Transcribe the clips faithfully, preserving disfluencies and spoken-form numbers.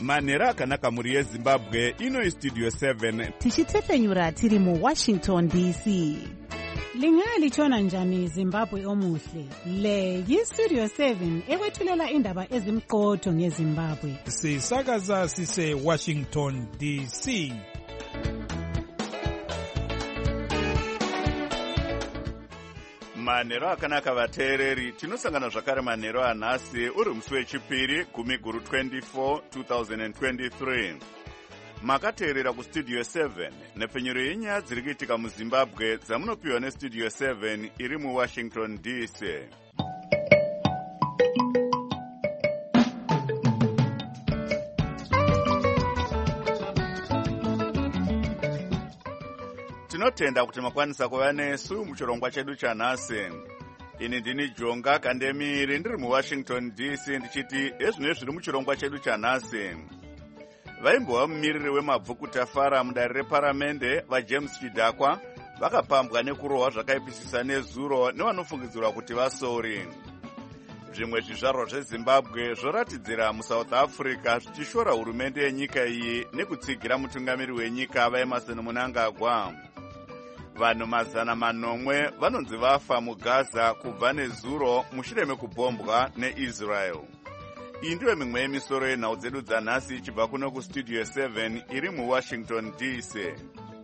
manhero akanaka mhuri yezimbabwe. Ino istudio seven tichitepfenyura tiri muwashington D C. Lingalitshona njani Zimbabwe omuhle? Le yistudio seven ekwethulela indaba ezimqotho ngeZimbabwe. Sisakaza sise Washington D C. manhero akanaka vateereri, tinosangana zvakare manhero anhasi uri musi wechipiri gumi guru twenty-four twenty twenty-three. Makateerera kustudio seven nepfenyuro yenyaya dziri kuitika muzimbabwe dzamunopiwa nestudio seven iri muwashington D C. Tinotenda kuti makwanisa kuva nesu muchirongwa chedu chanhasi. Ini ndini Jonga Kandemiri ndiri muwashington D C ndichiti ezvino zviri muchirongwa chedu chanhasi. Vaimbova mumiriri wemabvuku tafara mudare reparamende vaJames Chidakwa vakapambwa nekurohwa zvakaipisisa nezuro nevanofungidzirwa kuti vasori. Zvimwe zvizvarwa zveZimbabwe zvoratidzira muSouth Africa zvichishora hurumende yenyika iyi nekutsigira mutungamiri wenyika vaEmmerson Mnangagwa. Vanhu mazana manomwe vanonzi vafa muGaza kubva nezuro mushure mekubhombwa neIsrael. Iyi ndiyo mimwe yemisoro yenhau dzedu dzanhasi ichibva kuno kustudio seven iri muwashington D C.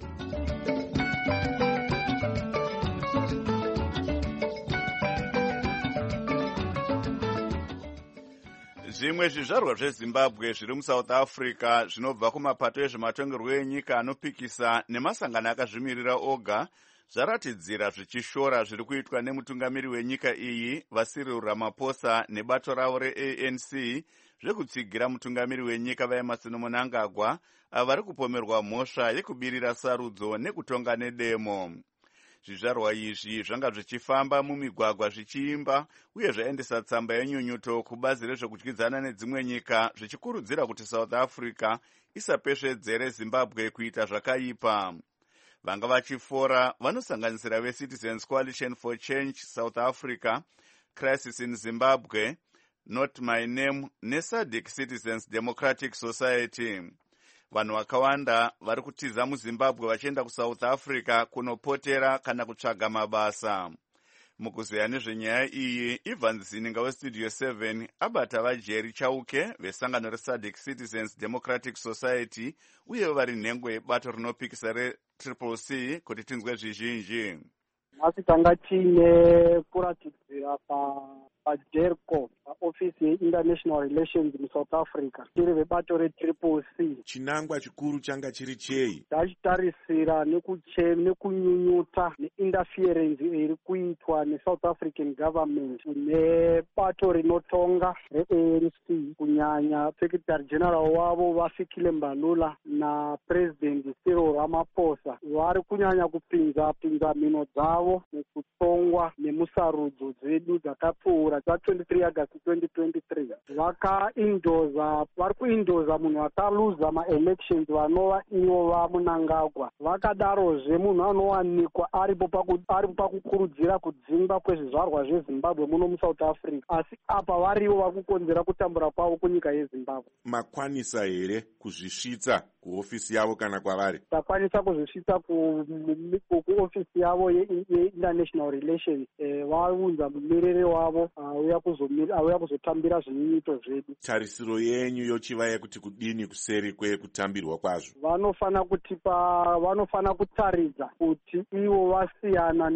Zvimwe zvizvarwa zveZimbabwe zviri muSouth Africa zvinobva kumapato ezvematongerwo enyika anopikisa nemasangano akazvimirira oga zvaratidzira zvichishora zviri kuitwa nemutungamiri wenyika iyi vaCyril Ramaphosa nebato ravo reA N C zvekutsigira mutungamiri wenyika vaEmmerson Mnangagwa avari kupomerwa mhosva yekubirira sarudzo nekutonga nedemo. Zvizvarwa izvi zvanga zvichifamba mumigwagwa zvichiimba uye zvaendesa tsamba yenyunyuto kubazi rezvekudyidzana nedzimwe nyika zvichikurudzira kuti South Africa isapesvedzere Zimbabwe kuita zvakaipa. Vanga vachifora vanosanganisira veCitizens Coalition for Change South Africa, Crisis in Zimbabwe, Not My Name neSADC Citizens Democratic Society. Vanhu vakawanda vari kutiza muZimbabwe vachienda kuSouth Africa kunopotera kana kutsvaga mabasa. Mukuzeya nezvenyaya iyi, Ivan Zininga westudio seven abata vaJerry Chauke vesangano reSADC Citizens Democratic Society uye vari nhengo yebato rinopikisa reTriple C kuti tinzwe zvizhinji. Asi tanga tine kuratidzira pa paDERCO, ofisi yeInternational Relations muSouth Africa, tiri vebato reTriple C. Chinangwa chikuru changa chiri chei? Tachitarisira nekunyunyuta neinterference iri kuitwa neSouth African government nebato rinotonga reA N C, kunyanya Secretary General wavo vaFikile Mbalula na President Cyril Ramaphosa vari kunyanya kupinza pinza mino dzavo nekutongwa nemusarudzo dzedu dzakapfuura dza twenty-three August twenty twenty-three. Vakaindoza vari kuindoza munhu akaluza maelections vanova ivo vaMnangagwa. Vakadarozve munhu anowanikwa aripo pakukurudzira kudzingwa kwezvizvarwa zveZimbabwe muno muSouth Africa, asi apa varivo vari kukonzera kutambura kwavo kunyika yeZimbabwe. Makwanisa here kuzvisvitsa kuofisi yavo kana kwavari? Takwanisa kuzvisvitsa kuofisi yavo yeInternational Relations. Vaunza mumiriri wavo auya kuzotambira zvinyunyuto zvedu. Tarisiro yenyu yochiva yekuti kudini kuseri kwekutambirwa kwazvo? Vanofana kutipa vanofana kutaridza kuti ivo vasiyana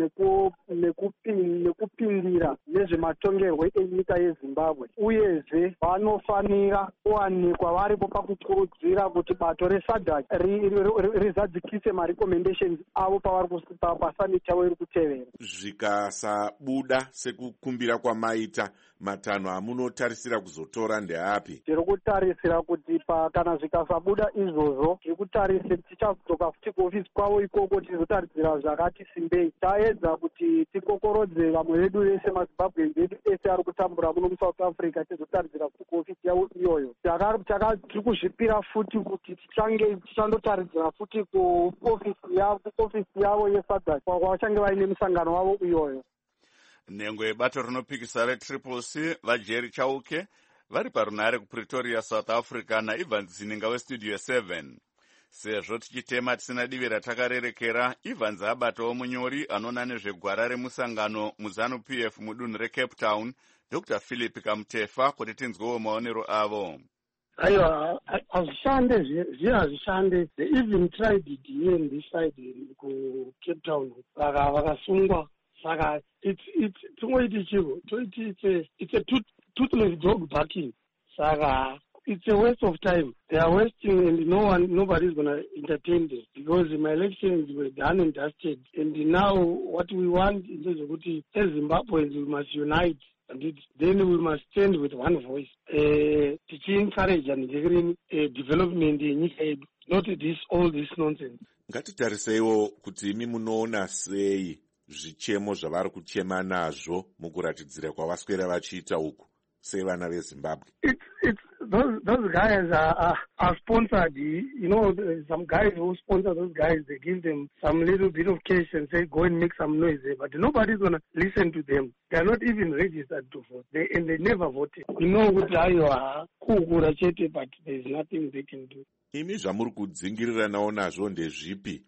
nekupindira nezvematongerwo enyika yeZimbabwe, uyezve vanofanira kuwanikwa varipo pakukurudzira kuti bato reSADC rizadzikise marecommendations avo pavari kusipa pasamiti yavo iri kutevera. Zvikasabuda sekukumbira kwamaita, matanho amunotarisira kuzotora ndeapi? Tiri kutarisira kuti kana zvikasabuda izvozvo, tiri kutarisira tichadzoka futi kuofisi kwavo ikoko tizotarisira zvakati simbei. Taedza kuti tikokorodze vamwe vedu vese maZimbabwe vedu ese ari kutambura muno muSouth Africa tizotarisira futi kuofisi yavo iyoyo. Tiri kuzvipira futi kuti tichange tichandotaridzira futi kuofisi yavo yeSADC kwavachange vaine musangano wavo iyoyo. Nhengo yebato rinopikisa reTriple C vaJerry Chauke vari parunare kupretoria, South Africa, naEvans Zininga westudio seven. Sezvo tichitema tisina divi ratakarerekera, Evans abatawo munyori anoona nezvegwara remusangano muZANU P F mudunhu reCape Town, Doctor Philip Kamtefa, kuti tinzwewo maonero avo. Aiwa, hazvishande, zviye hazvishande. They even tried it here in this side ku Cape Town. Vaka vakasungwa. Saka it's it's tingoiti chiro. It's a it's a tooth, toothless dog barking. Saka it's a waste of time. They are wasting, and no one, nobody is gonna entertain them because my elections were done and dusted. And now what we want is that as Zimbabweans we must unite. And it, then we must stand with one voice. Uh, to encourage and uh, development in Nika, not this all this nonsense. Ngatitariseiwo kuti imi munoona sei zvichemo zvavari kuchema nazvo mukuratidzira kwavaswera vachiita uku sevana veZimbabwe. It's it's those those guys are, are are sponsored. You know, some guys who sponsor those guys, they give them some little bit of cash and say go and make some noise there. But nobody's gonna listen to them. They are not even registered to vote. They and they never voted. You know what you are, but there's nothing they can do. Imi zvamuri kudzingirira nawo nazvo ndezvipi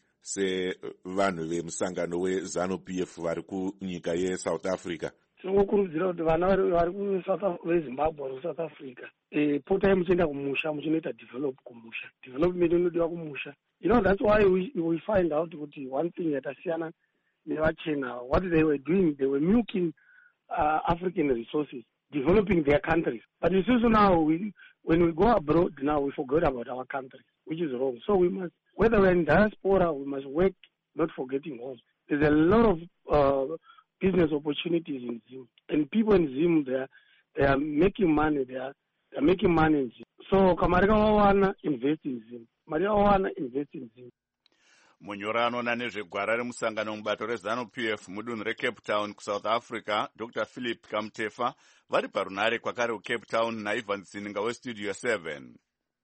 sevanhu vemusangano weZANU P F vari kunyika yeSouth Africa? Tinokurudzira kuti vana vari kuZimbabwe vari kuSouth Africa potai muchienda kumusha muchinoita develop kumusha. Development inodiwa kumusha. You know, that's why we we find out kuti one thing yatasiyana nevachena, what they were doing, they were milking uh, African resources, developing their countries. But you see, so now we when we go abroad now we forget about our country, which is wrong. So we must, whether we're in diaspora, we must work not forgetting home. There's a lot of uh, business opportunities in Zim, and people in Zim, they are, they are making money. They are, they are making money in Zim. So Kamarika Wawana invest in Zim. Maria Wawana invest in Zim. Munyori anoona nezvegwara remusangano mubato reZANU P F mudunhu reCape Town kuSouth Africa, Doctor Philip Kamtefa, vari parunare kwakare kuCape Town naEvans Zininga westudio seven.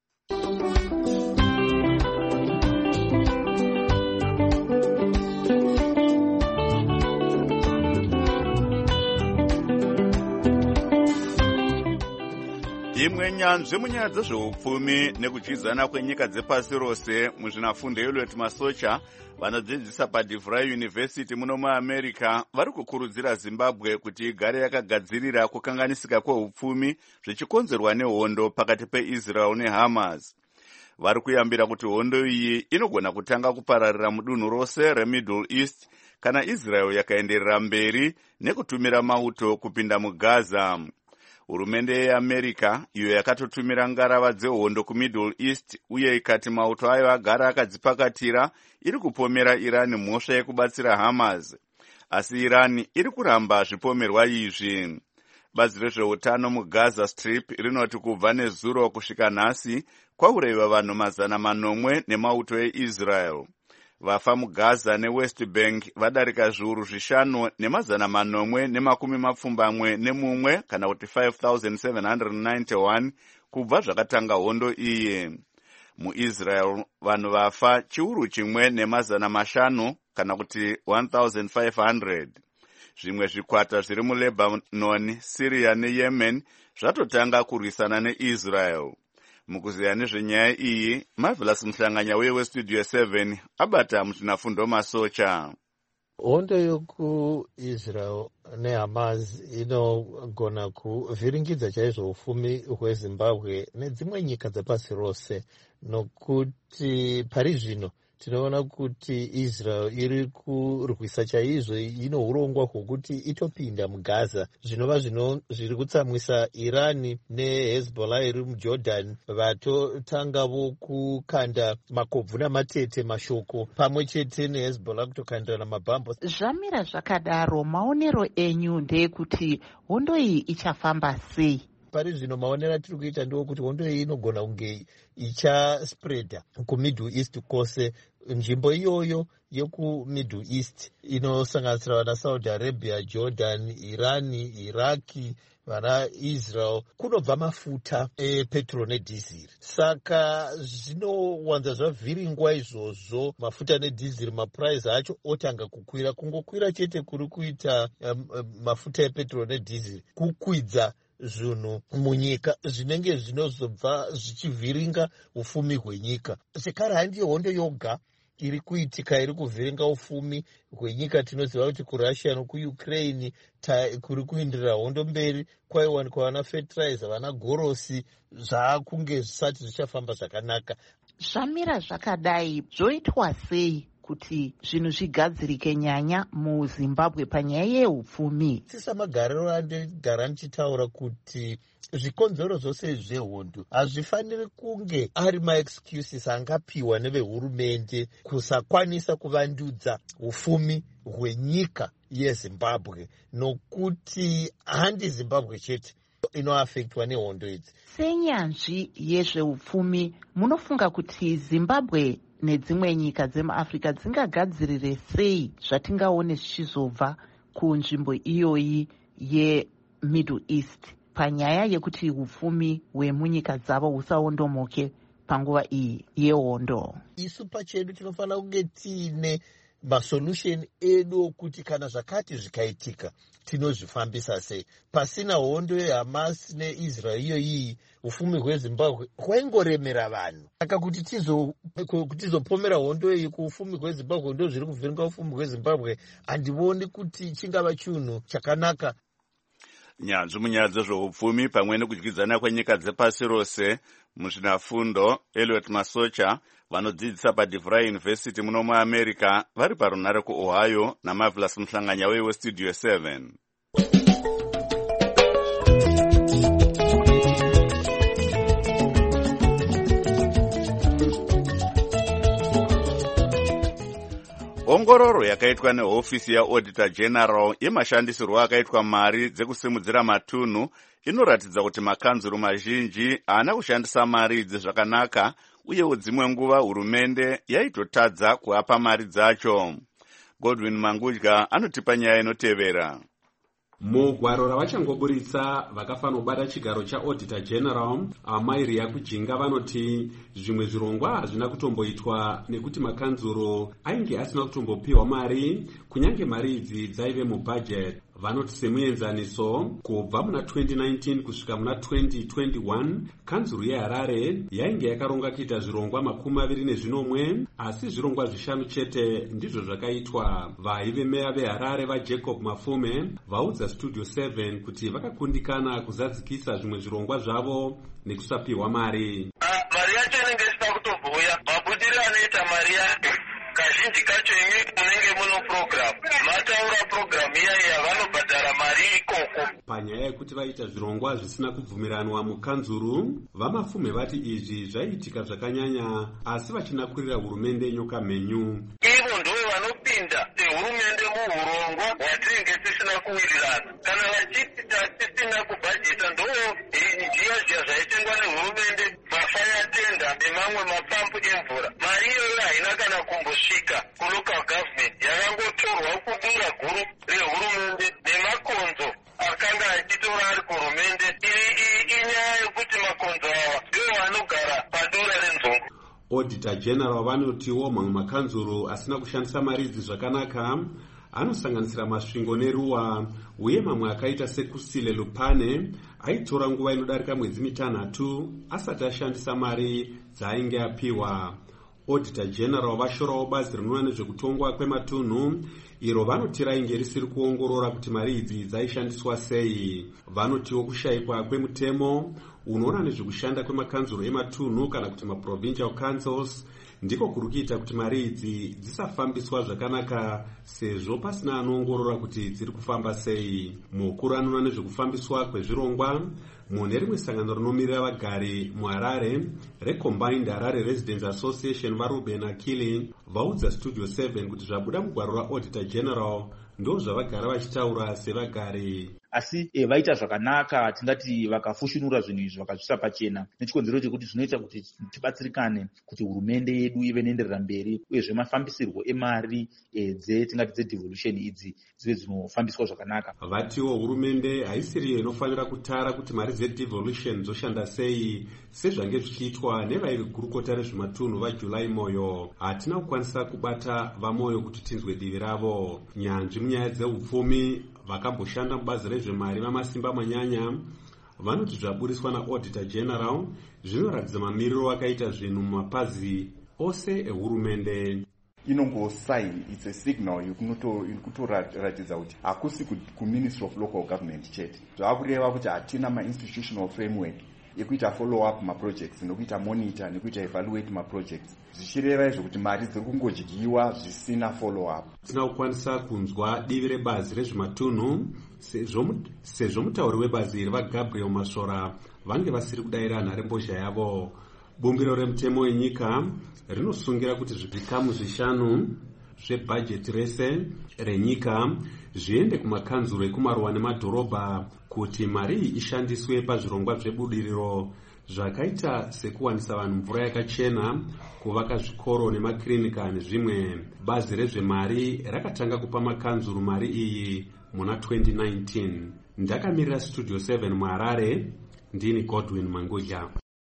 Imwe nyanzvi munyaya dzezveupfumi nekudyidzana kwenyika dzepasi rose muzvinafundo yeLuet Masocha vanodzidzisa paDeVry University muno muAmerica vari kukurudzira Zimbabwe kuti igare yakagadzirira kukanganisika kweupfumi zvichikonzerwa nehondo pakati peIsrael neHamas. Vari kuyambira kuti hondo iyi inogona kutanga kupararira mudunhu rose reMiddle East kana Israel yakaenderera mberi nekutumira mauto kupinda muGaza. Hurumende yeAmerica iyo yakatotumira ngarava dzehondo kuMiddle East uye ikati mauto ayo agara akadzipakatira iri kupomera Iran mhosva yekubatsira Hamas. Asi Iran iri kuramba zvipomerwa izvi. Bazi rezveutano muGaza Strip rinoti kubva nezuro kusvika nhasi kwauraiwa vanhu mazana manomwe nemauto eIsrael. Vafa muGaza neWest Bank vadarika zviuru zvishanu nemazana manomwe nemakumi mapfumbamwe nemumwe kana kuti five thousand seven hundred ninety-one kubva zvakatanga hondo iyi. MuIsrael vanhu vafa chiuru chimwe nemazana mashanu kana kuti one thousand five hundred. Zvimwe zvikwata zviri muLebanon, Syria neYemen zvatotanga kurwisana neIsrael. Mukuziya nezvenyaya iyi, Marvelous Mhlanganya westudio seven abata muzvinafundo Masocha. Hondo yokuIsrael neHamas inogona kuvhiringidza chaizvo ufumi hweZimbabwe nedzimwe nyika dzepasi rose, nokuti pari zvino tinoona kuti Israel iri kurwisa chaizvo, ino urongwa hwokuti itopinda muGaza, zvinova zvino zviri kutsamwisa Iran neHezbollah iri muJordan vatotangavo kukanda makobvu namatete mashoko pamwe chete neHezbollah kutokandirana mabhambo. Zvamira zvakadaro, maonero enyu ndeyekuti hondo iyi ichafamba sei? Pari zvino maonero atiri kuita ndewokuti hondo iyi inogona kunge ichaspreada kuMiddle East kwose. Nzvimbo iyoyo yekuMiddle East inosanganisira vana Saudi Arabia, Jordan, Iran, Iraki, vana Israel, kunobva mafuta epetrol nedhiziri. Saka zvinowanza zvavhiringwa izvozvo mafuta nedhiziri, mapuraizi acho otanga kukwira. Kungokwira chete kuri kuita um, um, mafuta epetrol nedhiziri kukwidza zvinhu munyika zvinenge zvinozobva zvichivhiringa ufumi hwenyika. Zvekare handiyo hondo yoga iri kuitika iri kuvhiringa ufumi hwenyika. Tinoziva kuti kurussia nokuukraine kuri kuindirira hondo mberi kwaiwanikwa vana fertilizer, vana gorosi, zvaakunge zvisati zvichafamba zvakanaka. Zvamira zvakadai zvoitwa sei kuti zvinhu zvigadzirike nyanya muZimbabwe panyaya yeupfumi? Sisamagariro andigara ndichitaura kuti zvikonzero zvose zvehondo hazvifaniri kunge ari maexcuses angapiwa nevehurumende kusakwanisa kuvandudza ufumi hwenyika yeZimbabwe, nokuti handi Zimbabwe chete inoafektwa nehondo idzi. Senyanzvi yezveupfumi, munofunga kuti Zimbabwe nedzimwe nyika dzemuAfrica dzingagadzirire sei zvatingaone zvichizobva kunzvimbo iyoyi yeMiddle East panyaya yekuti upfumi hwemunyika dzavo husaondomoke panguva iyi yehondo? Isu pachedu tinofanira kunge tiine masolution edu okuti kana zvakati zvikaitika tinozvifambisa sei. Pasina hondo yeHamas neIsrael iyoyi, ufumi hweZimbabwe hwaingoremera vanhu. Saka kuti tizo tizopomera hondo iyi kuufumi hweZimbabwe ndo zviri kuvhiringa ufumi hweZimbabwe, handivoni kuti chingava chinhu chakanaka. Nyanzvi munyaya dzezveupfumi pamwe nekudyidzana kwenyika dzepasi rose, muzvinafundo Elliot Masocha vanodzidzisa paDeVry University muno muAmerica vari parunare kuOhio naMarvelous Muhlanganya weStudio seven. Ongororo yakaitwa nehofisi yaAuditor General yemashandisirwo akaitwa mari dzekusimudzira matunhu inoratidza kuti makanzuru mazhinji haana kushandisa mari idzi zvakanaka, uyewo dzimwe nguva hurumende yaitotadza kuapa mari dzacho. Godwin Mangudya anotipa nyaya inotevera. Mugwaro ravachangoburitsa vakafanobata chigaro chaAuditor General amairi yakujinga vanoti zvimwe zvirongwa hazvina kutomboitwa nekuti makanzuro ainge asina kutombopiwa mari, kunyange mari idzi dzaive mubudget. Vanoti semuenzaniso, kubva muna twenty nineteen kusvika muna twenty twenty-one kanzuro yeHarare yainge yakaronga kuita zvirongwa makumi maviri nezvinomwe, asi zvirongwa zvishanu chete ndizvo zvakaitwa. Vaive meya veHarare vaJacob Mafume vaudza Studio seven kuti vakakundikana kuzadzikisa zvimwe zvirongwa zvavo nekusapiwa mari. Mari yacho inenge isina kutomboya, mabudiro anoita mari yacho kazhinji kacho imi munenge muno program mataura program iya yavanobhadhara mari ikoko. Panyaya yekuti vaita zvirongwa zvisina kubvumiranwa mukanzuru, vaMafume vati izvi zvaiitika zvakanyanya asi vachinakurira hurumende nyoka mhenyu. Ivo ndivo vanopinda sehurumende muhurongwa hwatinenge tisina kuwirirana. Kana vachiti tisina kubhajeta ndo njiya zviya zvaitengwa nehurumende, mafaya tenda nemamwe mapampu emvura. Mari iyoyo haina kana kumbosvika kulocal government, yakangotorwa kudura guru rehurumende nemakonzo akanga achitora ari kuhurumende. Inyaya yekuti makonzo awa ndiwo vanogara padura renzungu. Auditor General vanotiwo mamwe makanzuro asina kushandisa mari idzi zvakanaka anosanganisira Masvingo neRuwa, uye mamwe akaita seKusile Lupane aitora nguva inodarika mwedzi mitanhatu asati ashandisa mari dzaainge apiwa. Auditor General vashorawo bazi rinoona nezvekutongwa kwematunhu iro vanoti rainge risiri kuongorora kuti mari idzi dzaishandiswa sei. Vanotiwo kushayikwa kwemutemo unoona nezvekushanda kwemakanzuro ematunhu kana kuti maprovincial councils ndiko kuri kuita kuti mari idzi dzisafambiswa zvakanaka, sezvo pasina anoongorora kuti dziri kufamba sei. Mukuru anoona nezvekufambiswa kwezvirongwa mune rimwe sangano rinomirira vagari muHarare reCombined Harare Residents Association vaRuben Akili vaudza Studio seven kuti zvabuda mugwaro raAuditor General ndo zvavagara vachitaura sevagari. Asi e, vaita zvakanaka, tingati vakafushunura zvinhu izvi vakazvisa pachena, nechikonzero chekuti zvinoita kuti tibatsirikane kuti hurumende yedu ive neenderera mberi, uyezve mafambisirwo emari e, dze tingati dzedevolution idzi dzive dzinofambiswa zvakanaka. Vatiwo hurumende haisiriyo inofanira kutara kuti mari dzedevolution dzoshanda sei, sezvange zvichiitwa nevaive gurukota rezvematunhu vaJuly Moyo. Hatina kukwanisa kubata vaMoyo kuti tinzwe divi ravo. Nyanzvi munyaya dzeupfumi vakamboshanda mubazi rezvemari vamasimba manyanya vanoti zvaburiswa naauditor general zvinoratidza mamiriro akaita zvinhu mumapazi ose ehurumende. inongosign it's a signal yekutoratidza kuti hakusi kuministry of local government chete zvava kureva kuti hatina mainstitutional framework yekuita follow up maprojects nekuita monitor nekuita evaluate maprojects zvichireva izvo kuti mari dziri kungodyiwa zvisina follow up. Tina kukwanisa kunzwa divi rebazi rezvematunhu sezvo mutauri webazi iri vaGabriel Masvora vange vasiri kudayira nharembozha yavo. Bumbiro remutemo wenyika rinosungira kuti zvikamu zvishanu zvebhajeti rese renyika zviende kumakanzuro ekumaruwa nemadhorobha kuti mari ishandiswe pazvirongwa zvebudiriro zvakaita sekuwanisa vanhu mvura yakachena, kuvaka zvikoro nemakirinika nezvimwe. Bazi rezvemari rakatanga kupa makanzuro mari iyi muna twenty nineteen. Ndakamirira Studio seven muHarare, ndini Godwin Mangoja.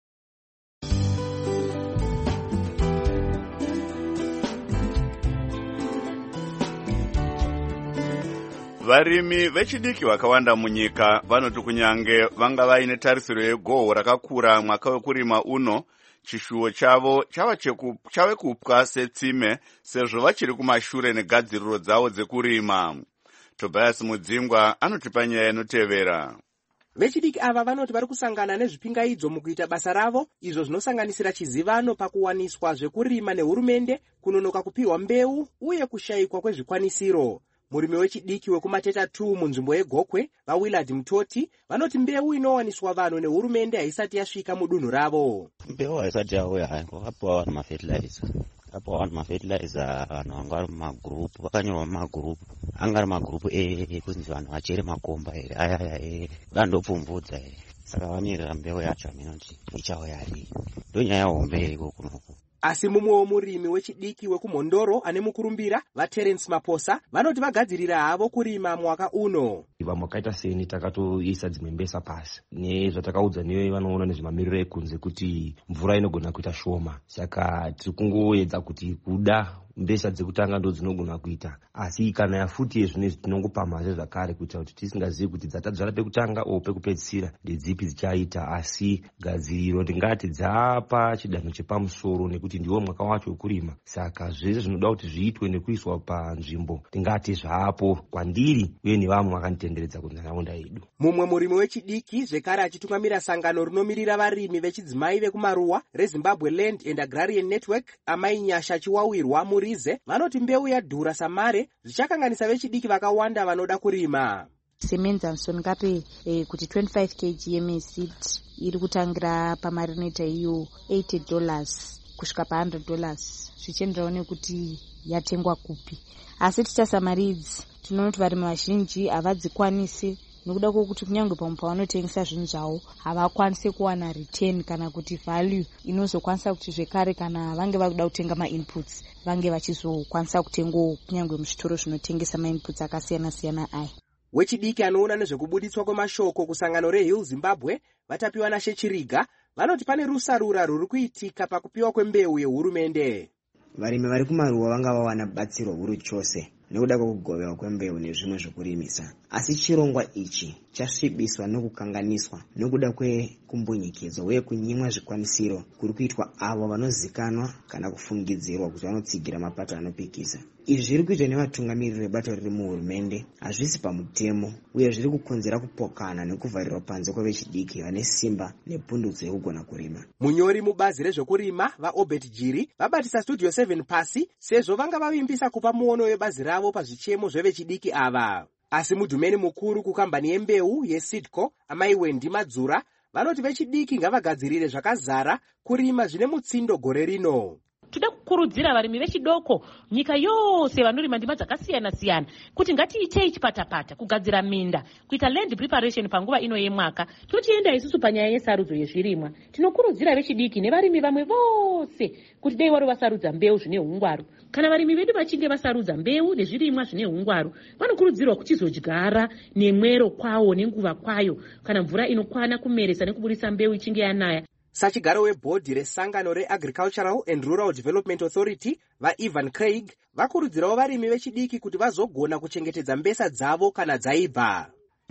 Varimi vechidiki vakawanda munyika vanoti kunyange vanga vaine tarisiro yegohwo rakakura mwaka wekurima uno, chishuwo chavo chava chave kupwa setsime sezvo vachiri kumashure negadziriro dzavo dzekurima. Tobias Mudzingwa anotipa nyaya inotevera. Vechidiki ava vanoti vari kusangana nezvipingaidzo mukuita basa ravo, izvo zvinosanganisira chizivano pakuwaniswa zvekurima nehurumende, kunonoka kupiwa mbeu uye kushayikwa kwezvikwanisiro. Murimi wechidiki wekumateta two munzvimbo yeGokwe, vaWillard Mutoti, vanoti mbeu inowaniswa vanhu nehurumende haisati yasvika mudunhu ravo. Mbeu haisati yauya hangu, kapuwa vanhu mafertilizer. Kapuwa vanhu mafertilizer, vanhu vanga vari mumagrupu, vakanyorwa mumagrupu. Anga ari magrupu ekunzi vanhu vachere makomba here, ayaya here, vandopfumvudza here. Saka vamirira mbeu yacho aminoti ichauya rii. Ndonyaya hombe iriko kunoku. Asi mumwe womurimi wechidiki wekumhondoro ane mukurumbira vaTerence Maposa vanoti vagadzirira havo kurima mwaka uno. Vamwe vakaita seni takatoisa dzimwe mbesa pasi nezvatakaudza newe vanoona nezvemamiriro ekunze kuti mvura inogona kuita shoma, saka tiri kungoedza kuti kuda mbesa dzekutanga ndo dzinogona kuita, asi kana yafuti yezvinezvi tinongopa mari zvakare kuita kuti tisingazivi kuti dzatadzvara pekutanga o pekupedzisira ndedzipi dzichaita, asi gadziriro ndingati dzapa chidanho chepamusoro nekuti ndiwo mwaka wacho wekurima. Saka zvese zvinoda kuti zviitwe nekuiswa panzvimbo ndingati zvapo kwandiri uye nevamwe vakanditenderedza kunharaunda yedu. Mumwe murimi wechidiki zvekare achitungamira sangano rinomirira varimi vechidzimai vekumaruwa reZimbabwe Land and Agrarian Network, Amai Nyasha Chiwawirwa Murize, vanoti mbeu yadhura samare zvichakanganisa vechidiki vakawanda vanoda kurima. Siemens Anson Ngape eh, kuti twenty-five kilograms yeseed iri kutangira pamarineta iyo eighty dollars kusvika pa one hundred dollars, zvichienderana nekuti yatengwa kupi. Asi tichasamaridzi tinoona kuti varimi vazhinji havadzikwanisi nokuda kwokuti kunyange pamwe pavanotengesa zvinhu zvavo havakwanisi kuwana return kana kuti value inozokwanisa kuti zvekare kana vange vakuda kutenga mainputs vange vachizokwanisa kutengawo kunyange muzvitoro zvinotengesa mainputs akasiyana siyana aya. Wechidiki anoona nezvekubuditswa kwemashoko kusangano reHill Zimbabwe vatapiwa naShechiriga vanoti pane rusarura ruri kuitika pakupiwa kwembeu yehurumende. Varimi vari kumaruwa vanga vawana batsiro huru chose nekuda kwekugoverwa kwembeu nezvimwe zvokurimisa, asi chirongwa ichi chasvibiswa nokukanganiswa nokuda kwekumbunyikidzwa uye kunyimwa zvikwanisiro kuri kuitwa avo vanozikanwa kana kufungidzirwa kuti vanotsigira mapato anopikisa. Izvi zviri kuitwa nevatungamiriri vebato riri muhurumende, hazvisi pamutemo uye zviri kukonzera kupokana nekuvharirwa panze kwevechidiki vane simba nepundutso yekugona kurima. Munyori mubazi rezvokurima vaObert Jiri vabatisa Studio seven pasi sezvo vanga vavimbisa kupa muono webazi ravo pazvichemo zvevechidiki ava. Asi mudhumeni mukuru kukambani yembeu yeSeedco, Amai Wendi Madzura, vanoti vechidiki ngavagadzirire zvakazara kurima zvine mutsindo gore rino. Toda kukurudzira varimi vechidoko nyika yose vanorima ndima dzakasiyana siyana kuti ngatiitei chipatapata kugadzira minda kuita land preparation panguva ino yemwaka. Tochienda isusu panyaya yesarudzo yezvirimwa, tinokurudzira vechidiki nevarimi vamwe vose kuti dei wari vasarudza mbeu zvine hungwaru. Kana varimi vedu vachinge vasarudza mbeu nezvirimwa zvine hungwaru, vanokurudzirwa kuchizodyara nemwero kwawo nenguva kwayo kana mvura inokwana kumeresa nekubudisa mbeu ichinge yanaya. Sachigaro webhodhi resangano reAgricultural and Rural Development Authority vaEvan Craig vakurudzirawo varimi vechidiki kuti vazogona kuchengetedza mbesa dzavo kana dzaibva.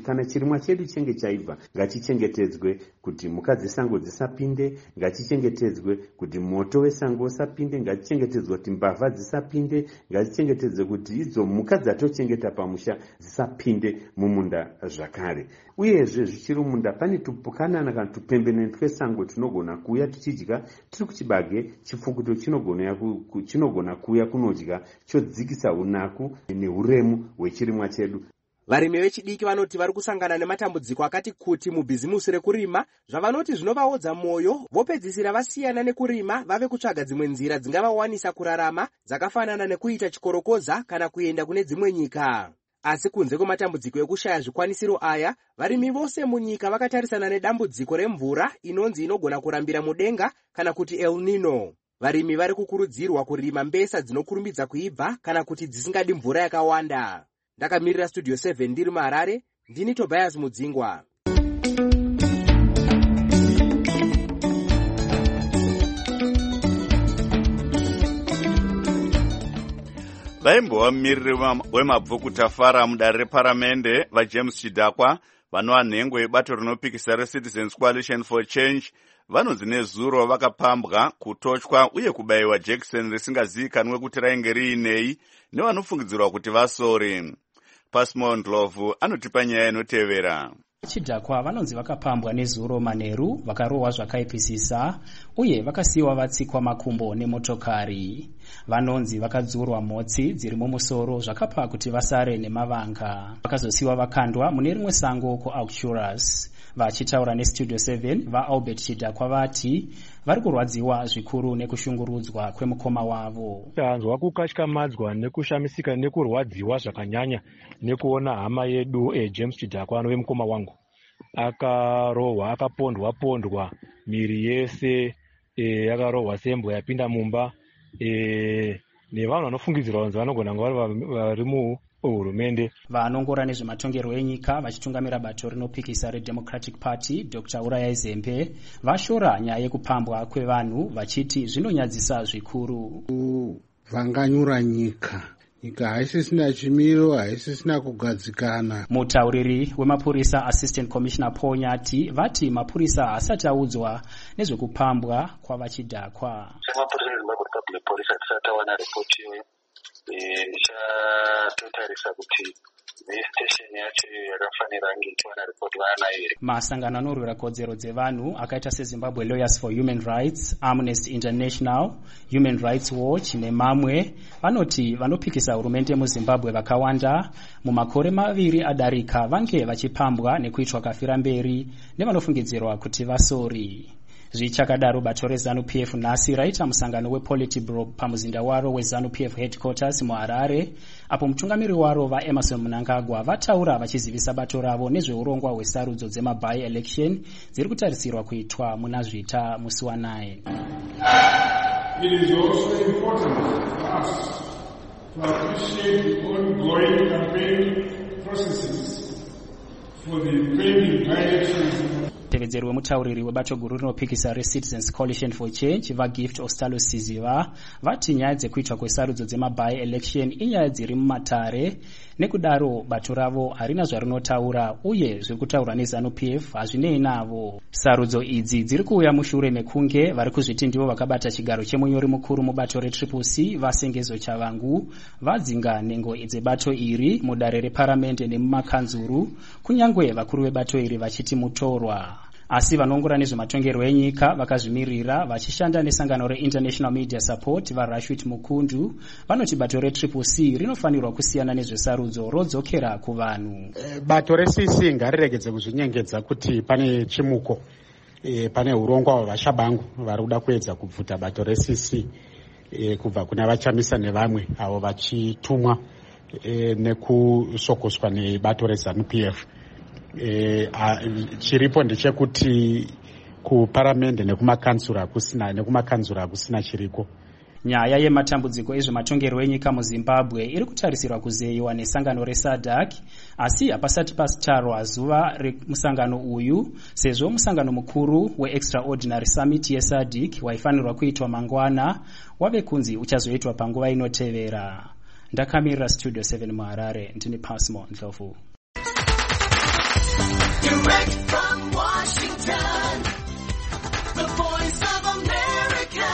Kana chirimwa chedu chenge chaibva ngachichengetedzwe kuti mhuka dzesango dzisapinde, ngachichengetedzwe kuti moto wesango usapinde, ngachichengetedzwe kuti mbavha dzisapinde, ngachichengetedzwe kuti idzo mhuka dzatochengeta pamusha dzisapinde mumunda zvakare. Uyezve zvichiri munda pane tupukanana kana tupembenene twesango tunogona kuuya tichidya tiri kuchibage, chipfukuto chinogona chinogona kuuya kunodya chodzikisa unaku neuremu hwechirimwa chedu. Varimi vechidiki vanoti vari kusangana nematambudziko akati kuti mubhizimusi rekurima, zvavanoti zvinovaodza mwoyo, vopedzisira vasiyana nekurima vave kutsvaga dzimwe nzira dzingavawanisa kurarama dzakafanana nekuita chikorokoza kana kuenda kune dzimwe nyika. Asi kunze kwematambudziko ekushaya zvikwanisiro aya, varimi vose munyika vakatarisana nedambudziko remvura inonzi inogona kurambira mudenga kana kuti El Nino. Varimi vari kukurudzirwa kurima mbesa dzinokurumbidza kuibva kana kuti dzisingadi mvura yakawanda. Ndakamirira Studio seven ndiri muHarare, ndini Tobias Mudzingwa. Vaimbova mumiriri wemabvuku tafara mudare reparamende vaJames Chidhakwa vanova nhengo yebato rinopikisa reCitizens Coalition for Change vanonzi nezuro vakapambwa, kutochwa uye kubayiwa jekiseni risingazivikanwe kuti rainge riinei nevanofungidzirwa kuti vasori. Pasmo Ndlovu anotipa nyaya inotevera. Chidhakwa vanonzi vakapambwa nezuro manheru, vakarohwa zvakaipisisa uye vakasiyiwa vatsikwa makumbo nemotokari. Vanonzi vakadzurwa motsi dziri mumusoro zvakapa kuti vasare nemavanga. Vakazosiyiwa vakandwa mune rimwe sango kuAucturus. Vachitaura neStudio seven, vaAlbert Chidhakwa vati vari kurwadziwa zvikuru nekushungurudzwa kwemukoma wavo. Tanzwa kukatyamadzwa nekushamisika nekurwadziwa zvakanyanya nekuona hama yedu eh, James Chidhakwa anove mukoma wangu akarohwa, akapondwa pondwa miri yese eh, yakarohwa sembwa yapinda mumba eh, nevanhu vanofungidzirwa kuti vanogona kuva vari muhurumende. Vanongora nezvematongerwo enyika vachitungamira bato rinopikisa reDemocratic Party Doctor Uraya Zembe vashora nyaya yekupambwa kwevanhu vachiti zvinonyadzisa zvikuru. Vanganyura nyika nyika haisisina chimiro, haisisina kugadzikana. Mutauriri wemapurisa Assistant Commissioner Paul Nyati vati mapurisa hasati audzwa nezvekupambwa kwavachidhakwa. Semapurisa eZimbabwe Public Police hatisati tawana ripoti iyoyo. Ichatotarisa kuti station yacho yakafanira kunge ichiwana ripoti vanayo here. Masangano anorwira kodzero dzevanhu akaita seZimbabwe Lawyers for Human Rights, Amnesty International, Human Rights Watch nemamwe vanoti vanopikisa hurumende muZimbabwe vakawanda mumakore maviri adarika vange vachipambwa nekuitwa kafira mberi nevanofungidzirwa kuti vasori. Zvichakadaro bato reZANU-P F nhasi raita musangano wePolitburo pamuzinda waro weZANU-P F headquarters muHarare, apo mutungamiri waro vaEmerson Mnangagwa vataura vachizivisa bato ravo nezveurongwa hwesarudzo dzemaby election dziri kutarisirwa kuitwa muna Zvita musi wa9. It is also important for us to appreciate the ongoing campaign processes for the pending by-elections. Tevedzeri wemutauriri webato guru rinopikisa reCitizens Coalition for Change vaGift Ostalo Siziva vati nyaya dzekuitwa kwesarudzo dzemaby election inyaya dziri mumatare, nekudaro bato ravo harina zvarinotaura uye zviri kutaura neZANU-P F hazvinei navo. Sarudzo idzi dziri kuuya mushure mekunge vari kuzviti ndivo vakabata chigaro chemunyori mukuru mubato reTriple C vaSengezo Chavangu vadzinga nhengo dzebato iri mudare reparamende nemumakanzuru, kunyangwe vakuru vebato iri vachiti mutorwa. Asi vanongora nezvematongerwo enyika vakazvimirira vachishanda nesangano reInternational Media Support vaRashid Mukundu vanoti bato reTriple C rinofanirwa kusiyana nezvesarudzo rodzokera kuvanhu. Bato reC C ngariregedze kuzvinyengedza kuti pane chimuko e, pane urongwa hwavashabangu vari kuda kuedza kubvuta bato reC C e, kubva kuna vachamisa nevamwe avo vachitumwa e, nekusokoswa nebato reZANU-P F. E, a, chiripo ndechekuti kuparamende nekumakanzura kusina nekumakanzura kusina chiriko. Nyaya yematambudziko ezvematongerwo enyika muZimbabwe iri kutarisirwa kuzeyiwa nesangano reSADC, asi hapasati pasitarwa zuva remusangano uyu sezvo musangano mukuru weExtraordinary Summit yeSADC waifanirwa kuitwa mangwana wave kunzi uchazoitwa panguva inotevera. Ndakamirira Studio seven muHarare, ndini Pasmo Ndlovu. Direct from Washington, the voice of America,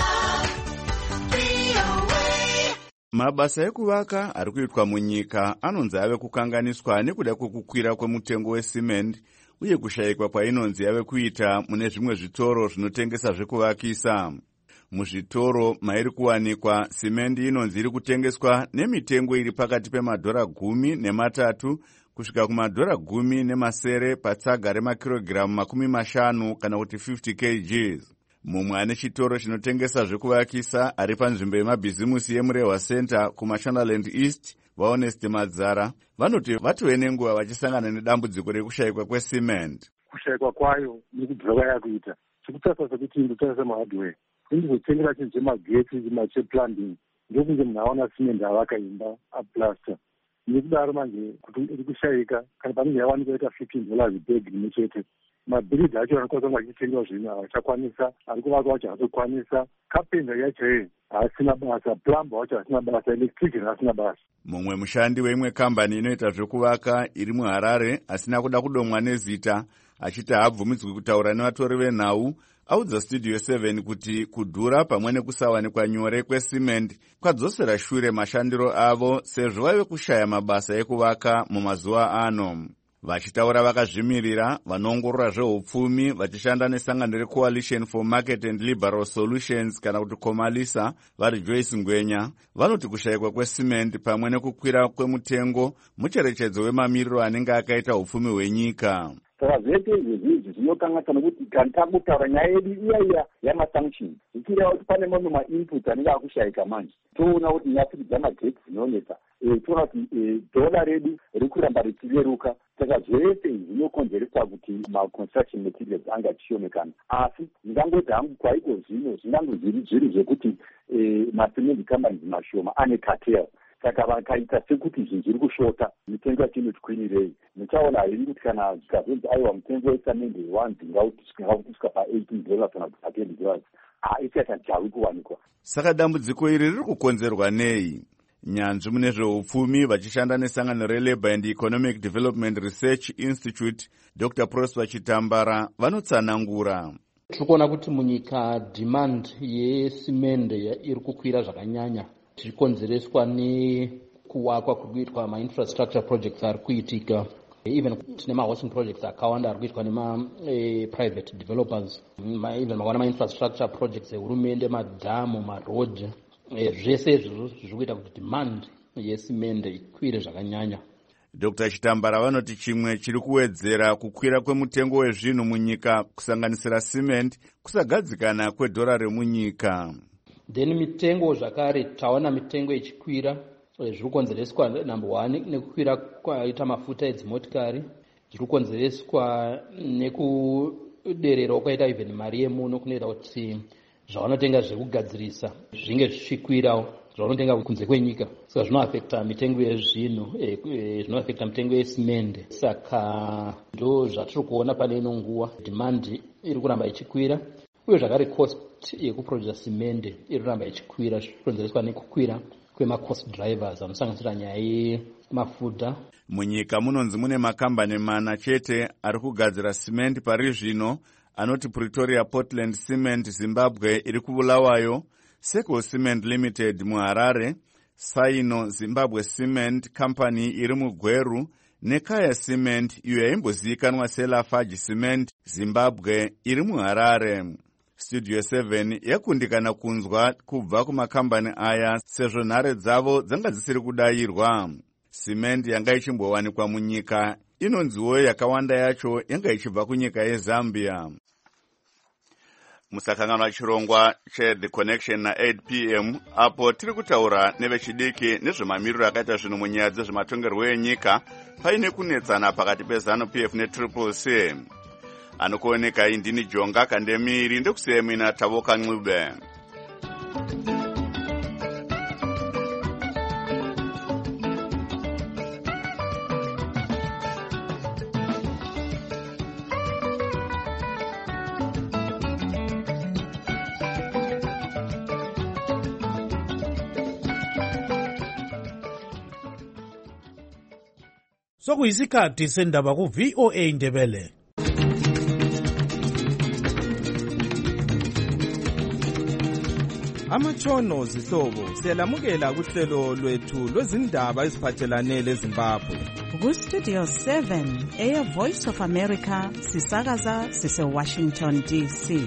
V O A. Mabasa ekuvaka ari kuitwa munyika anonzi ave kukanganiswa nekuda kwekukwira kwemutengo wesimende uye kushayikwa kwainonzi yave kuita mune zvimwe zvitoro zvinotengesa zvekuvakisa. Muzvitoro mairi kuwanikwa simende inonzi iri kutengeswa nemitengo iri pakati pemadhora gumi nematatu kusvika kumadhora gumi nemasere patsaga remakirogiramu makumi mashanu kana kuti fifty kilograms. Mumwe ane chitoro chinotengesa zvekuvakisa ari panzvimbo yemabhizimusi yemurehwa center kumashonaland east, vaonest madzara, vanoti vatove nenguva vachisangana nedambudziko rekushayikwa kwesimende. Kushayikwa kwayo nekubhurova yakuita chikutarisa sekuti ndotarisa mahardware indizotengera chinhu chemagetsi macheplumbing ndokunge munhu aona simende avakaimba aplasta. Nekudaro manje kuti iri kushayika kana panenge yawanikwa ita fifteen dollars bag rimwe chete. Mabhiridzi acho anokwanisa kunge achitengewa zvino havachakwanisa, ari kuvaka wacho haatokwanisa, kapenda yacho haasina basa, plumber wacho haasina basa, electrician haasina basa. Mumwe mushandi weimwe kambani inoita zvekuvaka iri muHarare asina kuda kudomwa nezita achiti haabvumidzwi kutaura nevatori venhau audza Studio seven kuti kudhura pamwe nekusawanikwa nyore kwesimende kwadzosera shure mashandiro avo sezvo vaive kushaya mabasa ekuvaka mumazuva ano. Vachitaura vakazvimirira vanoongorora zveupfumi vachishanda nesangano reCoalition for Market and Liberal Solutions kana kuti Comalisa vari Joyce Ngwenya vanoti kushayikwa kwesimende pamwe nekukwira kwemutengo mucherechedzo wemamiriro anenge akaita upfumi hwenyika. Saka zvese izvi zvinokanganisa nokuti kana takutaura nyaya yedu iya iya yamasanction zvichireva kuti pane mamwe mainput anenge akushayika manje. Toona kuti nyafurikidza magetsi dzinonetsa, toona kuti dhola redu riri kuramba richiveruka. Saka zvese izvi zvinokonzeresa kuti maconstruction materials anga achishomekana. Asi ndingangoti hangu kwaiko zvino zvingango zviri zviri zvekuti masimende companies mashoma ane cartel. Saka vakaita sekuti zvinhu zviri kushota mitengo yacho inotikwinirei. Muchaona hiri kuti kana zvikazonzi aiwa mutengo wesamende wanzinga kuti kusvika pa-eighteen dollars kana kuti pa-twenty dollars ichaita chawi kuwanikwa. Saka dambudziko iri riri kukonzerwa nei? Nyanzvi mune zveupfumi vachishanda nesangano reLabour and Economic Development Research Institute Doctor Prosper Chitambara vanotsanangura. Tiri kuona kuti munyika demand yesimende iri kukwira zvakanyanya zvichikonzereswa nekuwakwa kuri kuitwa ma-infrastructure projects ari kuitika. Even tine ma-housing projects akawanda ari kuitwa nema-private eh, developers. Ma, even makaona ma-infrastructure projects ehurumende, madhamu, maroad. Eh, zvese izvo zviri kuita kuti demand yesimende ikwire zvakanyanya. Doctor Chitambara vanoti chimwe chiri kuwedzera kukwira kwemutengo wezvinhu munyika kusanganisira simende kusagadzikana kwedhora remunyika. Then mitengo zvakare taona mitengo ichikwira zviri kukonzereswa number one nekukwira kwaita mafuta edzimotikari, zviri kukonzereswa nekuderera kwaita even mari yemuno kunoita kuti zvavanotenga zvekugadzirisa zvinge zvichikwirawo zvavanotenga kunze kwenyika. Saka zvinoafekta mitengo yezvinhu, zvinoafekta mitengo yesimende. Saka ndo zvatiri kuona pane ino nguva demand iri kuramba ichikwira uye zvakare cost yekuproduce simende iri kuramba ichikwira zvichikonzereswa nekukwira kwema-cost drivers anosanganisira nyaya yemafuta. Munyika munonzi mune makambani mana chete ari kugadzira simende pari zvino anoti Pretoria Portland Cement Zimbabwe iri kuBulawayo, Seco Cement Limited muHarare, Saino Zimbabwe Cement Company iri muGweru neKaya Cement iyo yaimbozivikanwa seLafarge Cement Zimbabwe iri muHarare. Studio seven yakundikana kunzwa kubva kumakambani aya sezvo nhare dzavo dzanga dzisiri kudayirwa. Simende yanga ichimbowanikwa munyika inonziwo yakawanda yacho yanga ichibva kunyika yeZambia. Musakanganwa chirongwa cheThe Connection na-eight p m apo tiri kutaura nevechidiki nezvemamiriro akaita zvinhu munyaya dzezvematongerwo enyika paine kunetsana pakati peZanu P F neTriple C. Anokuoneka indini Jonga Kandemiri ndekusiyemina Tavoka Ncube. sokuyisikhathi sendaba ku-V O A Ndebele. Amatshono zihlobo siyalamukela kuhlelo lwethu lwezindaba eziphathelane leZimbabwe. Ku-Studio seven eya Voice of America sisakaza sise-Washington D C.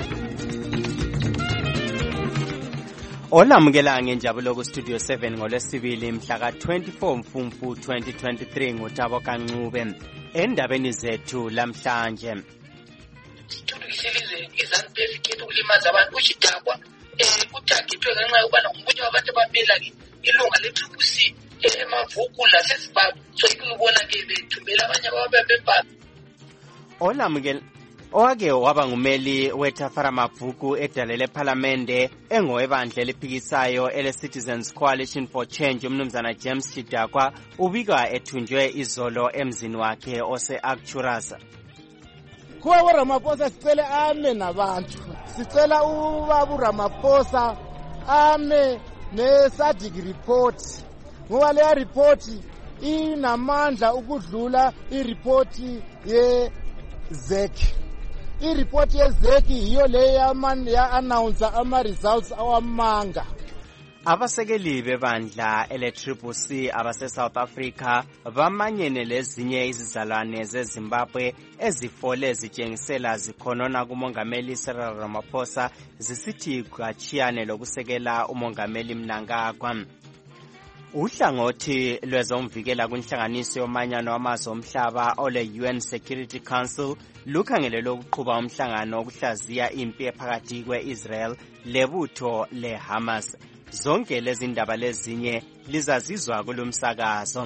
Olamukela ngenjabulo ku-Studio seven ngolwesibili mhla ka-twenty-four Mfumfu twenty twenty-three nguThabo Kancube. Endabeni zethu lamhlanje. Isizwe iZANU-P F ikhetha ukulimaza abantu kuchidakwa eh kutagithwe ngenxa yokubana ngumunye wabantu abamela ilunga le-Triple C emavuku laseZimbabwe. So ikubona ke bethumbela abanye ababebebhala. Olamukela Owake waba ngumeli weTafara Mavuku edalele parliamente engowebandla eliphikisayo ele-Citizens Coalition for Change umnumzana James Chidakwa ubika ethunjwe izolo emzini wakhe ose-Arcturus. Kuwa uRamaphosa sicela ame nabantu. Sicela ubaba uRamaphosa ame ne-SADC report. Ngoba leya report inamandla ukudlula i-report ye-Z E C. I-report ye-Z E C yiyo le ya-announce ama-results awamanga. Abasekeli bebandla ele-Triple C abase-South Africa bamanyene lezinye izizalwane zeZimbabwe ezifole zitshengisela zikhonona kumongameli Cyril Ramaphosa zisithi kwachiyane lokusekela umongameli Mnangagwa. Uhlangothi lwezomvikela kwinhlanganiso yomanyano wamazwe omhlaba ole-U N Security Council lukhangelele ukuqhuba umhlangano wokuhlaziya impi ephakathi kwe-Israel lebutho le-Hamas. Zonke lezi ndaba lezinye lizazizwa kulumsakazo.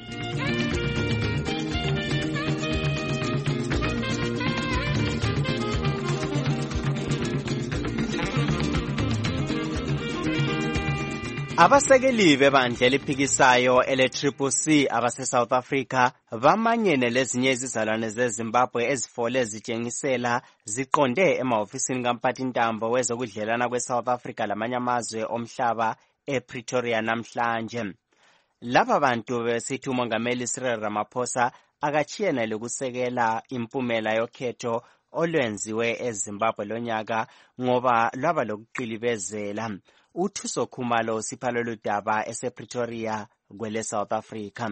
Abasekeli bebandla eliphikisayo ele-Triple C abase-South Africa bamanyene lezinye izizalwane zeZimbabwe ezifole zitshengisela ziqonde emahofisini kamphathintambo wezokudlelana kwe-South Africa lamanye amazwe omhlaba ePretoria namhlanje. Laba bantu besithi umongameli Cyril Ramaphosa akachiyene lokusekela impumela yokhetho olwenziwe eZimbabwe lonyaka ngoba lwaba lokuqilibezela. Uthuso Khumalo siphalo ludaba esePretoria kwele South Africa.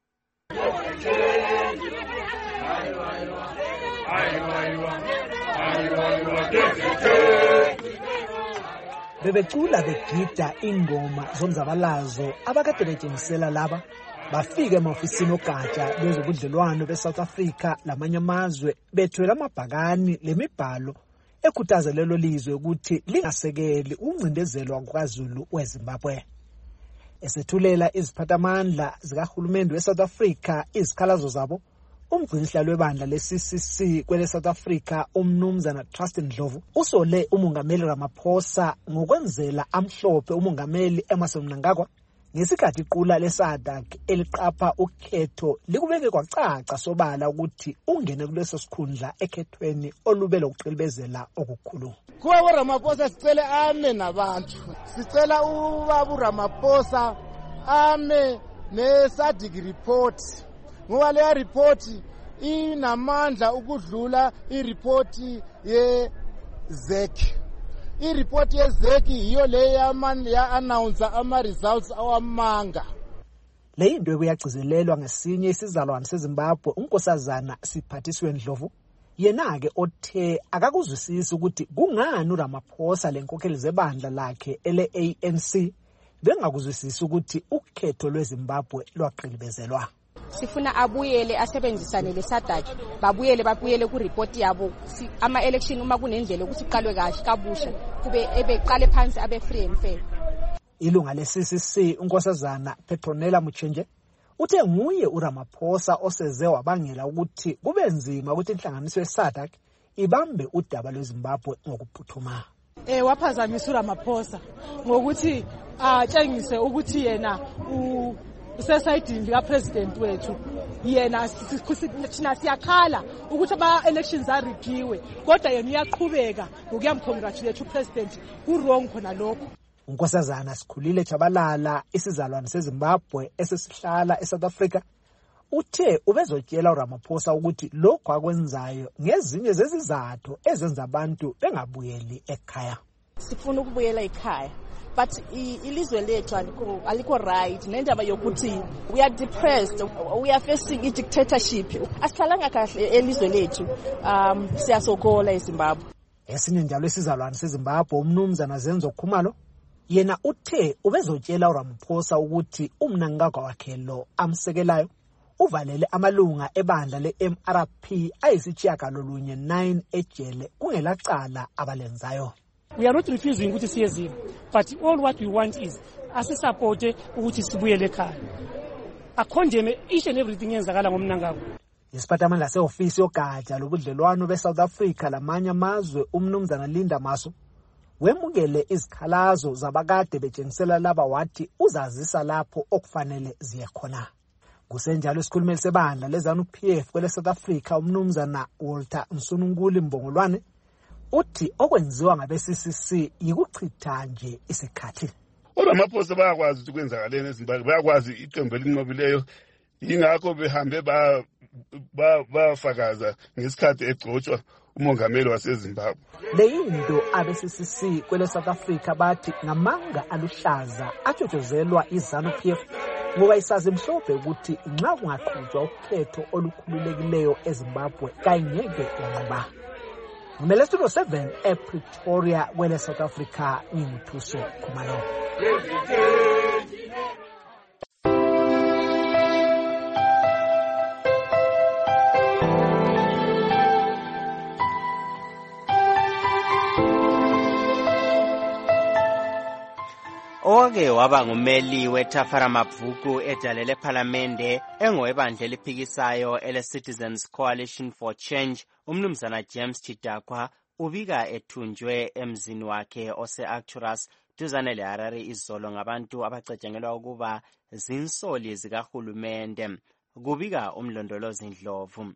Bebecula begida ingoma zomzabalazo abakade betshengisela laba bafika emahofisini ogatsha lwezobudlelwano beSouth Africa lamanye amazwe bethwele amabhakani lemibhalo ekhuthaza lelo lizwe ukuthi lingasekeli uncindezelwa kwaZulu weZimbabwe. Esethulela iziphathamandla zikahulumende weSouth Africa izikhalazo zabo, umgcinisihlalo webandla le-C C C kwele South Africa umnumzana Trust Ndlovu usole umongameli Ramaphosa ngokwenzela amhlophe umongameli Emmerson Mnangagwa ngesikhathi iqula le-SADC eliqapha ukhetho likubeke kwacaca sobala ukuthi ungene kuleso sikhundla ekhethweni olubele ukuqilibezela okukhulu. Kuwa uRamaphosa sicela ame nabantu. Sicela ubaba uRamaphosa ame ne-SADC report. Ngoba leya report inamandla ukudlula i-report ye-Z E C. I-report ye-Z E C yiyo le ya-announce ama-results awamanga. Le into ekuyagcizelelwa ngesinye isizalwane seZimbabwe unkosazana Siphathiswe Ndlovu yena-ke othe akakuzwisisi ukuthi kungani uRamaphosa lenkokheli zebandla lakhe ele-A N C bengakuzwisisi ukuthi ukhetho lweZimbabwe lwaqilibezelwa. Sifuna abuyele asebenzisane leSADC babuyele babuyele ku report yabo ama election uma kunendlela ukuthi iqalwe kahle kabusha kube ebeqale phansi abe free and fair. Ilunga le-C C C unkosazana Petronella Muchenje uthe nguye uRamaphosa oseze wabangela ukuthi kube nzima ukuthi inhlanganiso yeSADC ibambe udaba lweZimbabwe ngokuphuthuma. Eh waphazamisa uRamaphosa ngokuthi atshengise ukuthi yena u usesayidini lika president wethu yena thina siyakhala ukuthi ama elections arigiwe kodwa yena uyaqhubeka ngokuyamcongratulate upresident ku-wrong khona lokho. Unkosazana Sikhulile Chabalala isizalwane seZimbabwe esesihlala eSouth Africa uthe ubezotshela uRamaphosa ukuthi lokho akwenzayo ngezinye zezizathu ezenza abantu bengabuyeli ekhaya. Sifuna ukubuyela ekhaya. But ilizwe lethu aliko aliko right nendaba yokuthi we are depressed, we are facing a dictatorship. Asihlalanga kahle elizwe lethu, um siyasokola eZimbabwe. Esinye njalo esizalwane seZimbabwe umnumzana Zenzo Khumalo yena uthe ubezotshela uRamaphosa ukuthi umnangagwa wakhe lo amsekelayo uvalele amalunga ebandla le-M R P ayisitshiyagalolunye nine ejele kungelacala abalenzayo. We are not refusing ukuthi siye, but all what we want is asisupporte ukuthi sibuyele ekhaya. Akondeme each and everything yenzakala ngomnangagwa. Isiphathimandla se-ofisi yogatsha lobudlelwano be-South Africa lamanye amazwe umnumzana Linda Masu wemukele izikhalazo zabakade betshengisela laba wathi uzazisa lapho okufanele ziye khona. Kusenjalo isikhulumeli sebandla lezanu P F kwele South Africa umnumzana Walter Msununkuli Mbongolwane uthi okwenziwa ngabe-C C C yikuchitha nje isikhathi. uRamaphosa bayakwazi ukuthi kwenzakaleni eZimbabwe, bayakwazi iqembu elinqobileyo, yingakho behambe ba bafakaza ngesikhathi egcotshwa umongameli waseZimbabwe. Le yinto abe-C C C kwele South Africa bathi ngamanga aluhlaza atshotshozelwa izanu P F ngoba isazi mhlophe ukuthi nxa kungaqhutshwa ukhetho olukhululekileyo eZimbabwe kayingeke yanqoba. Ngumele Studio seven ePretoria kwele South Africa ngimthuso Khumalo. Oke waba ngumeli wetafara mabhuku edale lephalamende engowebandla eliphikisayo ele-Citizens Coalition for Change umnumzana James Chidakwa ubika ethunjwe emzini wakhe ose-Arcturus duzane le-Harare izolo ngabantu abacatshangelwa ukuba zinsoli zikahulumende, kubika umlondolozi Ndlovu.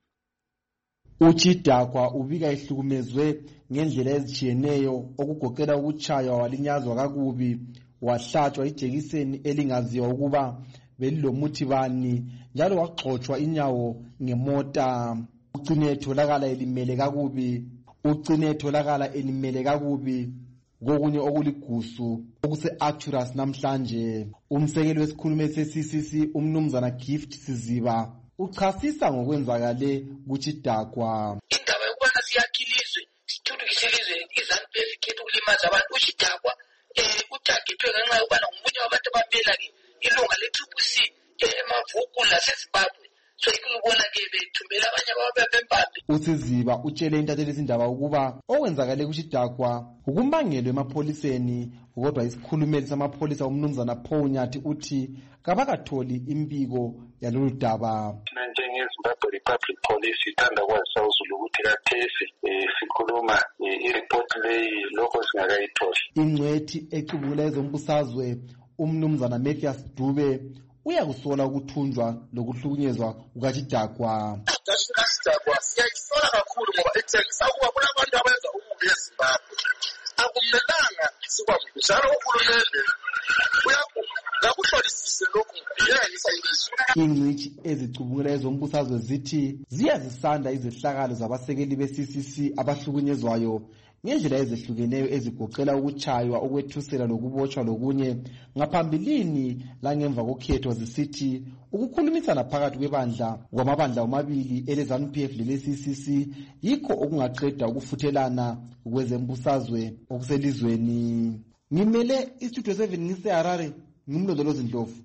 uChidakwa ubika ihlukumezwe ngendlela ezitshiyeneyo okugoqela ukutshaywa walinyazwa kakubi, wahlatshwa ijekiseni elingaziwa ukuba belilomuthi bani, njalo wagxotshwa inyawo ngemota. Ucine etholakala elimele kakubi ucine etholakala elimele kakubi kokunye okuligusu okuse-Arcturus namhlanje. Umsekeli wesikhulumeli se-C C C umnumzana Gift Siziba uchasisa ngokwenzakale kuChidakwa. Indaba yokubana siyakhilizwe sithuthukise ilizwe izanu P F ikhetha ukulimaza abantu. uChidakwa eh utagethwe ngenxa yokubana ngomunye wabantu abamela ke ilunga le-Triple C emavuku laseZimbabwe. So ikubona ke bethumela abanye ababebempambi. uSiziba utshele intatheli izindaba ukuba okwenzakale kuChidakwa ukumbangelo emapholiseni, kodwa isikhulumeli samapholisa umnumzana Paul Nyathi uthi kabakatholi impiko yalolu daba. Njenge-Zimbabwe Republic Police ithanda kwazisa uzulu ukuthi kathesi sikhuluma i-report leyi lokho singakayitholi. Ingcwethi ecubungula ezombusazwe umnumzana Mathias Dube uyakusola ukuthunjwa lokuhlukunyezwa kukaChidakwa. kaChidakwa siyayisola kakhulu ngoba etshengisa ukuba kunabantu abenza ububi eZimbabwe. Akumelanga sikwazi njalo uhulumende uyakuhlolisise lokhu yeyisa ilizwe. Ingcitshi ezicubungula ezombusazwe zithi ziyazisanda izehlakalo zabasekeli be-C C C abahlukunyezwayo ngendlela ezehlukeneyo ezigoqela ukutshaywa, ukwethusela lokubotshwa lokunye ngaphambilini langemva kokhetho, zisithi ukukhulumisana phakathi kwebandla kwamabandla omabili ele-ZANU P F lele-C C C yikho okungaqeda ukufuthelana kwezembusazwe okuselizweni. Ngimele iStudio seven ngise-Harare, ngimlondolozi Ndlovu.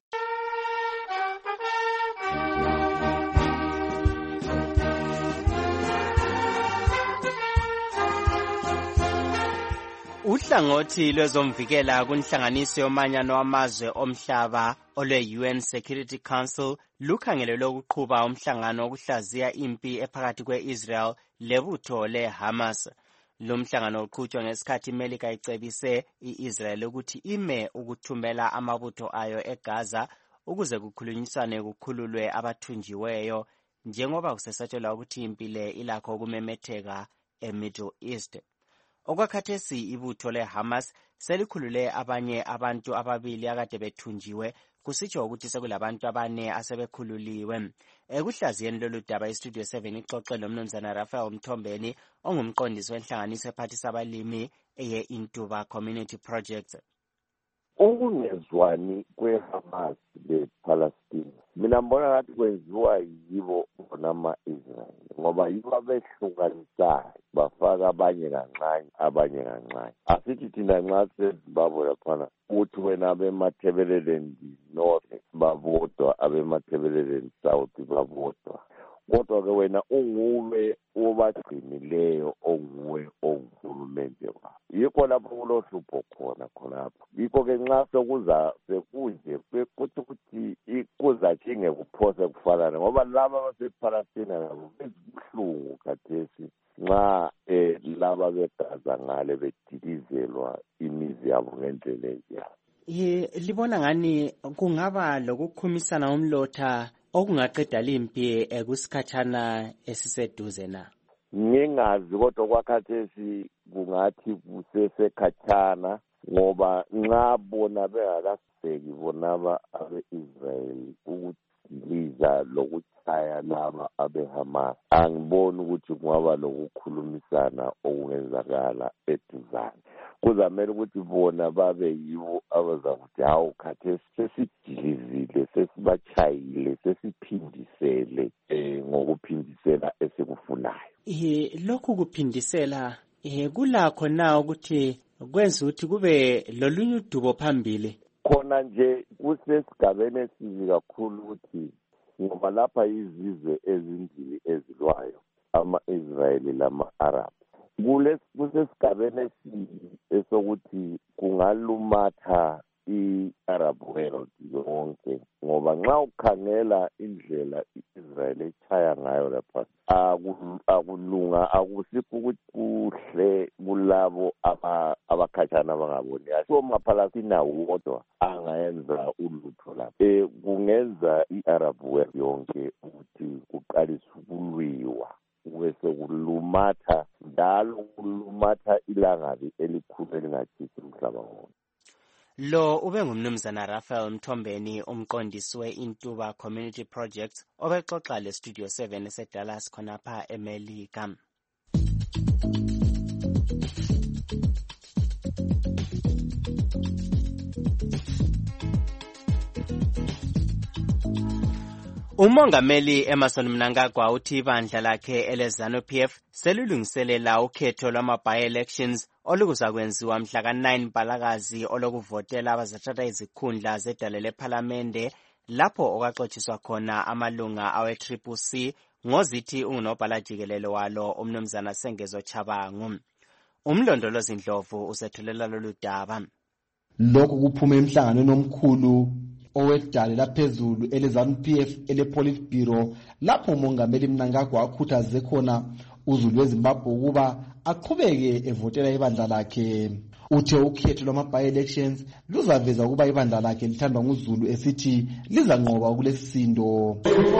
Uhlangothi lwezomvikela kunhlanganiso yomanyano wamazwe omhlaba olwe-U N Security Council lukhangelelwe ukuqhuba umhlangano wokuhlaziya impi ephakathi kwe-Israel lebutho le-Hamas. Lo mhlangano uqhutshwa ngesikhathi iMelika icebise i-Israel ukuthi ime ukuthumela amabutho ayo eGaza ukuze kukhulunyiswane kukhululwe abathunjiweyo, njengoba kusesatshelwa ukuthi impi le ilakho ukumemetheka eMiddle East. Okwakhathesi ibutho le-Hamas selikhulule abanye abantu ababili akade bethunjiwe kusitsho ukuthi sekulabantu abane asebekhululiwe. Ekuhlaziyeni lolu daba iStudio seven ixoxe lomnumzana Raphael Mthombeni ongumqondisi wenhlanganiso ephathisa abalimi ye-Intuba Community Project. Ukungezwani kwe-Hamas le-Palestine mina mbona ngathi kwenziwa yibo nama-Israel ngoba yibo abehlukanisayo bafaka abanye kancane abanye kancane. Asithi thina nxa sezimbabwe laphana uthi wena abemathebeleleni north babodwa abemathebeleleni south babodwa, kodwa ke wena unguwe obagcinileyo onguwe onguhulumende wabo. Yikho lapho kulohlupho khona khonapho. Yikho ke nxa sokuza sekunje kuthi ukuthi ikuza chinge kuphose kufanana ngoba laba basePalestina nabo bezibuhlungu khathesi nxa eh laba begaza ngale bedilizelwa imizi yabo ngendlela enjalo. Ye libona ngani kungaba lokukhumisana umlotha okungaqeda limpi ekusikhathana esiseduze na? Ngingazi kodwa kwakhathesi kungathi kusesekhathana ngoba nxa bona bengakaseki bonaba abe-Israel ukudiliza lokuchaya laba abe-Hamas, angiboni ukuthi kungaba lokukhulumisana okungenzakala eduzane. Kuzamele ukuthi bona babe yibo abazakuthi hawu khathesi sesidilizile sesibachayile sesiphindisele eh ngokuphindisela esikufunayo. Eh lokhu kuphindisela eh kulakho na ukuthi kwenza ukuthi kube lolunye udubo phambili? Khona nje kusesigabeni esibi kakhulu ukuthi ngoba lapha izizwe ezindili ezilwayo ama-Israeli lama-Arab kusesigabeni esibi esokuthi kungalumatha i-Arab world yonke ngoba nxa ukhangela indlela i-Israel echaya ngayo lapha akulunga akusikho ukuthi kuhle kulabo abakhatshana abangaboni. So maPalestina wodwa angayenza ulutho lapha eh kungenza i-Arab world yonke ukuthi kuqalise ukulwiwa bese kulumatha njalo kulumatha ilangabi elikhulu elingathisi umhlaba wonke. Lo ube ngumnumzana Raphael Mthombeni umqondisi we-Intuba Community Project obexoxa le-Studio seven eseDallas khonapha eMelika. Umongameli Emmerson Mnangagwa uthi ibandla lakhe eleZANU-P F selulungiselela ukhetho lwama-by-elections olukuzakwenziwa mhla ka nine Mpalakazi olokuvotela abazathatha izikhundla zedale lephalamende lapho okwaxotshiswa khona amalunga awe-Triple C ngozithi ungunobhala jikelele walo umnumzana Sengezo Chabangu. Umlondolozi Ndlovu usethulela lolu daba. Lokhu kuphume emhlanganweni omkhulu owedale laphezulu eleZANU-P F ele-Politburo lapho umongameli Mnangagwa akhuthaze khona uZulu weZimbabwe ukuba aqhubeke evotela ibandla lakhe. Uthe ukhetho lwama-by-elections luzaveza ukuba ibandla lakhe lithandwa nguZulu esithi lizanqoba kulesisindo.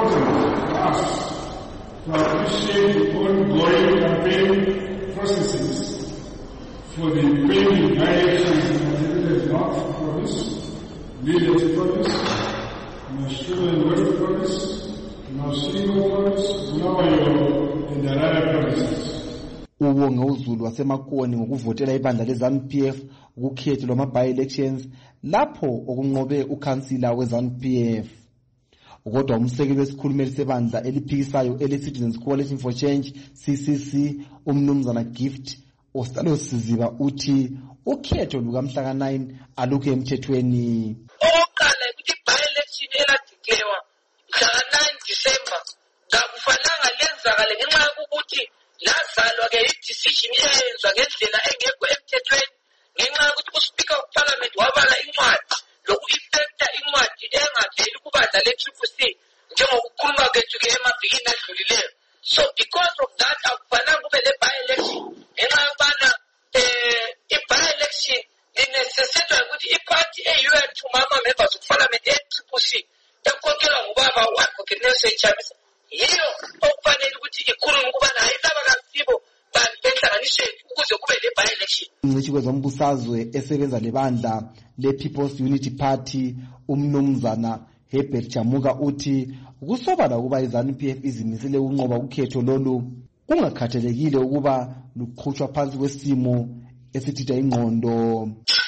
For the pending by-elections in the North Province, Village Province, Nashville West Province, Nashville Province, Bulawayo, and the Harare provinces. Ubonge uZulu wasemakoni ngokuvotela ibandla leZANU-P F ukukhetho lwama-by-elections lapho okunqobe ukhansila weZANU-P F. Kodwa umsekeli wesikhulumeli sebandla eliphikisayo ele-Citizens Coalition for Change C C C umnumzana Gift Ostalo Siziba uthi ukhetho lukamhla ka nine alukho emthethweni. Oqala ukuthi by-election eladiklewa mhla ka nine December kakufananga lenzakale ngenxa yokuthi lazalwa ke i-decision eyenzwa ngendlela engekho emthethweni ngenxa yokuthi uSpeaker of Parliament wabala incwadi loku-effecta incwadi engaveli kubandla le-Triple C njengokukhuluma kwethu ke emavikini adlulileyo. So because of that akufananga kube le-by-election ngenxa yokubana um i-by-election linecessitwa ukuthi iphathi eyiyo yathuma ama-members of Parliament e-Triple C ekhokhelwa ngubaba u-Advocate Nelson Chamisa yiyo okufanele ukuthi ikhulume ukubana hayi laba kasibo bantu benhlanganisweni ukuze kube le-by-election. Umncitshi kwezombusazwe esebenza lebandla le-People's Unity Party umnumzana Herbert Jamuka uthi kusobala ukuba iZANU-P F izimisele ukunqoba ukhetho lolu kungakhathalekile ukuba luqhutshwa phansi kwesimo esithitha ingqondo.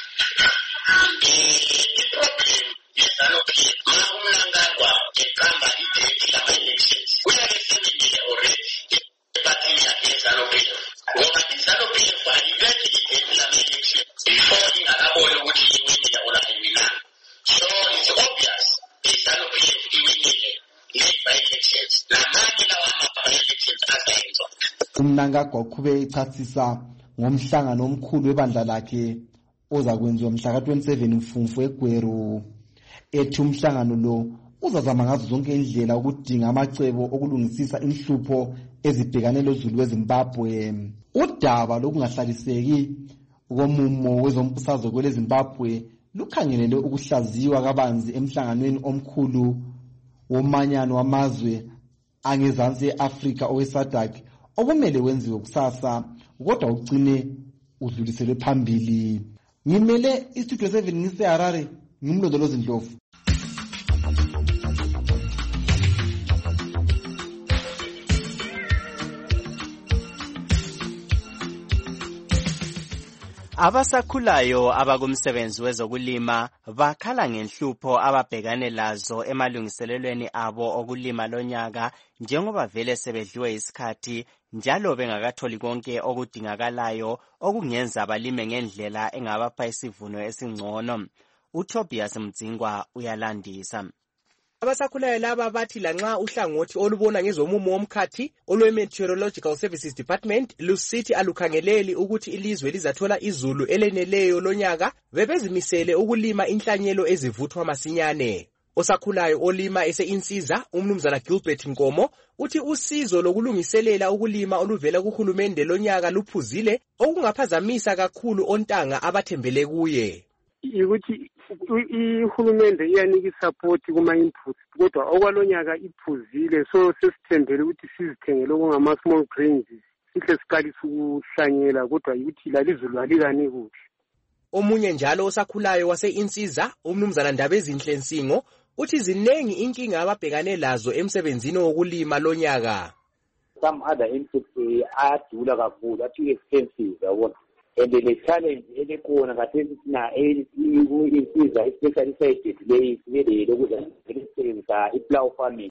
Umnangagwa uqhube ichasisa ngomhlangano omkhulu webandla lakhe ozakwenziwa mhla ka twenty-seven Mfumfu eGweru. Ethi umhlangano lo uzazama ngazo zonke indlela ukudinga amacebo okulungisisa inhlupho ezibhekane lozulu weZimbabwe. Udaba lokungahlaliseki komumo wezombusazwe kwele Zimbabwe lukhangelele ukuhlaziywa kabanzi emhlanganweni omkhulu womanyano wamazwe angezansi eAfrika oweSADC okumele wenziwe kusasa kodwa ugcine udluliselwe phambili. Ngimele istudio seven ngise Harare, ngimlondolozi Ndlovu. Abasakhulayo abakumsebenzi wezokulima bakhala ngenhlupho ababhekane lazo emalungiselelweni abo okulima lonyaka njengoba vele sebedliwe isikhathi njalo bengakatholi konke okudingakalayo okungenza abalime ngendlela engabapha isivuno esingcono. uTobias Mdzingwa uyalandisa. Abasakhulayo laba bathi lanxa uhlangothi olubona ngezomumo womkhathi olwe-Meteorological Services Department lusithi alukhangeleli ukuthi ilizwe lizathola izulu eleneleyo lonyaka, bebezimisele ukulima inhlanyelo ezivuthwa masinyane. Osakhulayo olima ese-Insiza umnumzana Gilbert Nkomo uthi usizo lokulungiselela ukulima oluvela kuhulumende lonyaka luphuzile okungaphazamisa kakhulu ontanga abathembele kuye. Ukuthi ihulumende iyanika isupport kuma inputs kodwa okwalonyaka iphuzile, so sesithembele ukuthi sizithengele okungama small grains sihle siqalisa ukuhlanyela kodwa ukuthi lalizulu alikani kuhle. Omunye njalo osakhulayo wase-Insiza umnumzana Ndabezinhle Nsingo uthi zinengi inkinga ababhekane lazo emsebenzini wokulima lonyaka. Some other inputs ayadula kakhulu, athi expensive yabona. And the challenge elikhona kathesi sina Insiza especially side leyi sibele lokudla elisebenzisa i-plow farming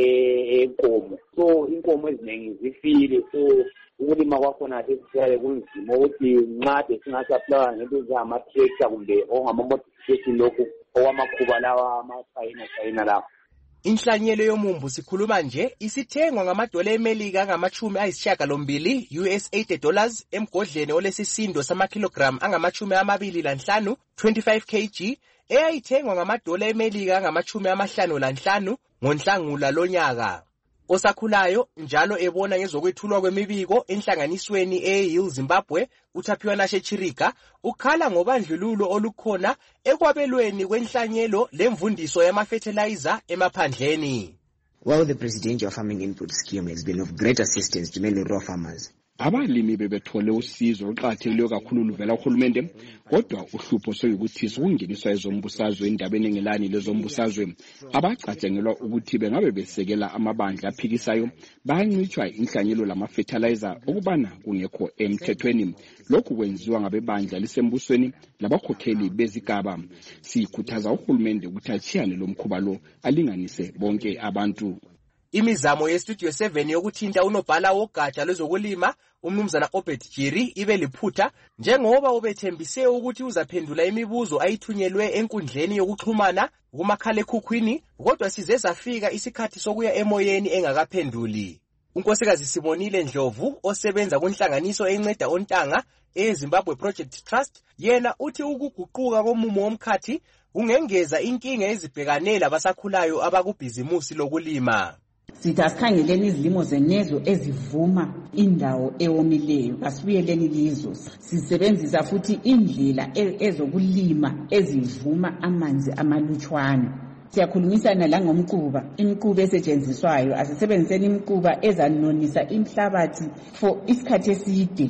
le enkomo. So inkomo eziningi zifile, so ukulima kwakhona sesiyale kunzima ukuthi nqade singasaplawa ngento zama-tractor kumbe ongama-modification lokhu owamakhuba lawa ama-China China lawa. Inhlanyelo yomumbu sikhuluma nje isithengwa ngamadola eMelika angamachumi ayisishiyagalombili U S eighty dollars emgodleni olesisindo samakilogram angamachumi amabili lanhlanu twenty-five kilograms eyayithengwa ngamadola eMelika angamachumi amahlanu lanhlanu ngonhlangula lonyaka. Osakhulayo njalo ebona ngezokwethulwa kwemibiko enhlanganisweni eYield Zimbabwe uThapiwanashe Chirika ukhala ngobandlululo olukhona ekwabelweni kwenhlanyelo lemvundiso yama-fertilizer emaphandleni. While the Presidential Farming Input Scheme has been of great assistance to many raw farmers, abalimi bebethole usizo oluqakathekileyo kakhulu luvela kuhulumende, kodwa uhlupho soyukuthi sokungeniswa ezombusazwe endabeni engelani lezombusazwe. Abacatshangelwa ukuthi bengabe besekela amabandla aphikisayo bayancitshwa inhlanyelo lama-fertilizer okubana kungekho emthethweni. Lokhu kwenziwa ngabebandla lisembusweni labakhokheli bezigaba. Sikhuthaza uhulumende ukuthi achiyane lo mkhuba lo alinganise bonke abantu. Imizamo yestudio seven yokuthinta unobhala wogatsha lwezokulima umnumzana Obed Jiri ibe liphutha njengoba ubethembise ukuthi uzaphendula imibuzo ayithunyelwe enkundleni yokuxhumana kumakhalekhukhwini, kodwa size safika isikhathi sokuya emoyeni engakaphenduli. Unkosikazi Sibonile Ndlovu osebenza kunhlanganiso enceda ontanga eZimbabwe Project Trust yena uthi ukuguquka komumo womkhathi ungengeza inkinga ezibhekane labasakhulayo abakubhizimusi lokulima. Sithi asikhangeleni izilimo zenezwe ezivuma indawo ewomileyo, asibuyeleni lizo. Sisebenzisa futhi indlela ezokulima ezivuma amanzi amalutshwana. Siyakhulumisana la ngomquba, imquba esetshenziswayo asisebenziseni imquba ezanonisa inhlabathi for isikhathi eside.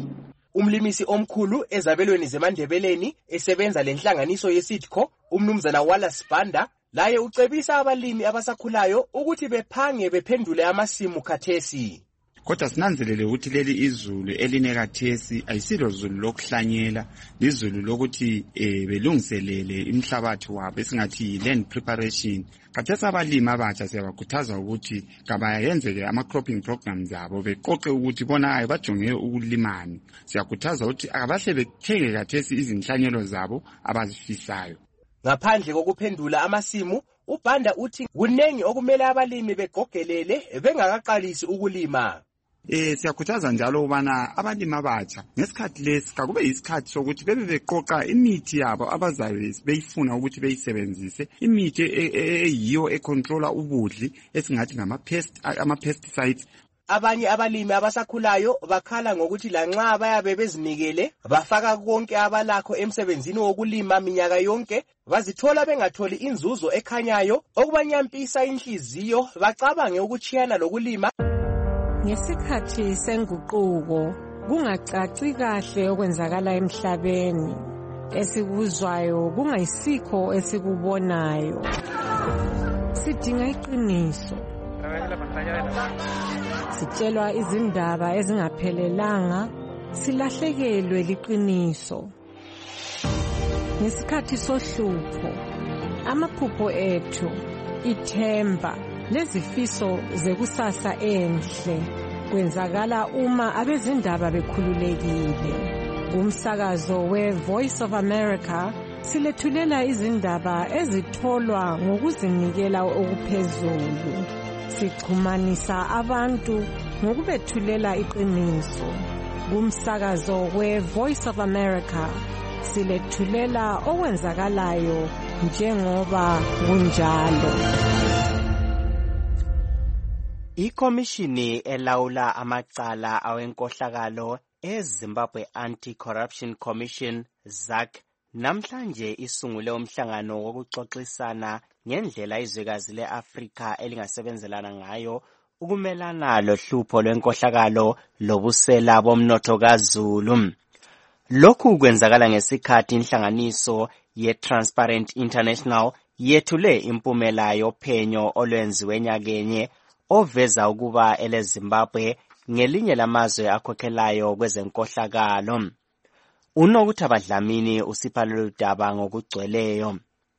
Umlimisi omkhulu ezabelweni zeMandebeleni esebenza lenhlanganiso yeSitco, umnumzana Wallace Banda, laye ucebisa abalimi abasakhulayo ukuthi bephange bephendule amasimu khathesi. Kodwa sinanzelele ukuthi leli izulu elinekathesi ayisilo zulu lokuhlanyela, lizulu lokuthi eh, belungiselele imhlabathi wabo esingathi land preparation. Khathesi abalimi abatsha siyabakhuthaza ukuthi kabayenzeke ama cropping programs abo beqoqe ukuthi bona ayi bajonge ukulimani. Siyakhuthaza ukuthi abahle bethenge khathesi izinhlanyelo zabo abazifisayo. Ngaphandle kokuphendula amasimu, uBanda uthi kunengi okumele abalimi begogelele bengakaqalisi ukulima. Eh siyakhuthaza njalo ubana abalimi abatsha ngesikhathi lesi kakube isikhathi sokuthi bebe beqoqa imithi yabo abazabe beyifuna ukuthi beyisebenzise, imithi eyiyo econtrola ubudli esingathi ngama pest ama pesticides. Abanye abalimi abasakhulayo bakhala ngokuthi lanxa bayabe bezinikele bafaka konke abalakho emsebenzini wokulima minyaka yonke, bazithola bengatholi inzuzo ekhanyayo okubanyampisa inhliziyo, bacabange ukuchiyana lokulima. Ngesikhathi senguquko kungacaci kahle okwenzakala emhlabeni, esikuzwayo kungayisikho esikubonayo. Sidinga iqiniso, sitshelwa izindaba ezingaphelelanga, silahlekelwe liqiniso. Ngesikhathi sohlupho, amaphupho ethu, ithemba lezifiso zekusasa enhle kwenzakala uma abezindaba bekhululekile. Umsakazo we-Voice of America silethulela izindaba ezitholwa ngokuzinikela okuphezulu. Sixhumanisa abantu ngokubethulela iqiniso. Kumsakazo we-Voice of America silethulela okwenzakalayo njengoba kunjalo. Ikomishini elawula amacala awenkohlakalo eZimbabwe Anti-Corruption Commission Z A C namhlanje isungule umhlangano wokuxoxisana ngendlela izwekazi le-Afrika elingasebenzelana ngayo ukumelana lohlupho lwenkohlakalo lobusela bomnotho kaZulu. Lokhu kwenzakala ngesikhathi inhlanganiso ye-Transparent International yethule impumela yophenyo olwenziwe nyakenye oveza ukuba eleZimbabwe ngelinye lamazwe akhokhelayo kwezenkohlakalo. Unokuthaba Dlamini usipha lolu daba ngokugcweleyo.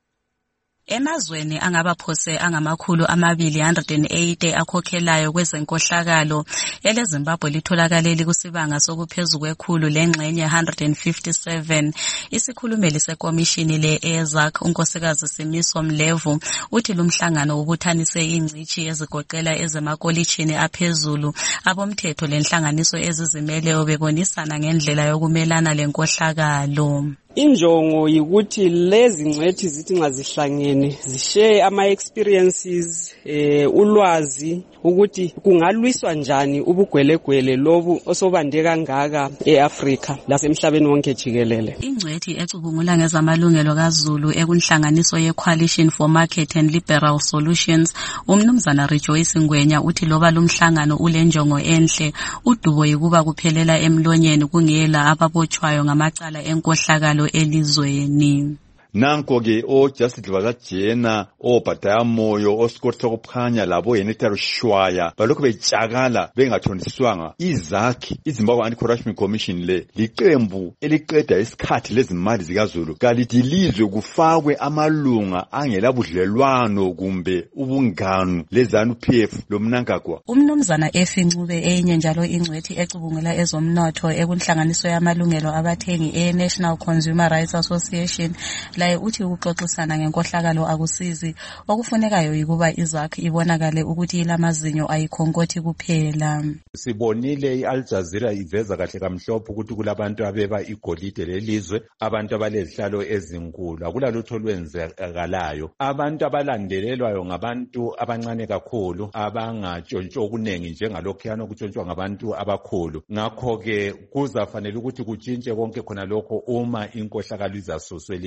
Emazweni angabaphose angamakhulu amabili one hundred eighty akhokhelayo kwezenkohlakalo, eleZimbabwe litholakale kusibanga sokuphezulu kwekhulu lengxenye one hundred fifty-seven. Isikhulumeli sekomishini le-E Z A C unkosikazi Simiso Mlevu uthi lumhlangano ubuthanise ingcithi ezigoqela ezemakolitshini aphezulu, abomthetho lenhlanganiso ezizimeleyo bebonisana ngendlela yokumelana lenkohlakalo. Injongo yikuthi lezi ngcwethi zithi nxa zihlangene zishare ama experiences eh ulwazi ukuthi kungalwiswa njani ubugwelegwele lobu osobande kangaka eAfrika lasemhlabeni wonke jikelele. Ingcwethi ecubungula ngezamalungelo kaZulu ekunhlanganiso ye-Coalition for Market and Liberal Solutions, umnumzana Rejoice Ngwenya uthi loba lumhlangano ulenjongo enhle, udubo yikuba kuphelela emlonyeni kungela ababotshwayo ngamacala enkohlakalo elizweni. Nanko ke o Justice Vakajena o Bhataya Moyo osikoti sokuphanya labo yenetaro shwaya balokho betshakala bengathoniswanga. I-Z A C iZimbabwe Anti-Corruption Commission le liqembu eliqeda isikhathi lezimali zikaZulu kalidilizwe kufakwe amalunga angela budlelwano kumbe ubungano lezanu P F lomnankagwa. Umnumzana efincube enye njalo ingcwethi ecubungula ezomnotho ekunhlanganiso yamalungelo abathengi e-National Consumer Rights Association laye uthi ukuxoxisana ngenkohlakalo akusizi, okufunekayo yikuba i-Z A C ibonakale ukuthi ilamazinyo ayikhonkoti kuphela. Sibonile i-Al Jazeera iveza kahle kamhlophe ukuthi kulabantu abeba igolide lelizwe, abantu abalezihlalo ezinkulu, akulalutho olwenzakalayo. Abantu abalandelelwayo ngabantu abancane kakhulu abangatshontsho okuningi njengalokhuyana okutshontshwa ngabantu abakhulu. Ngakho-ke kuzafanele ukuthi kutshintshe konke khona lokho uma inkohlakalo izasuswa elizweni.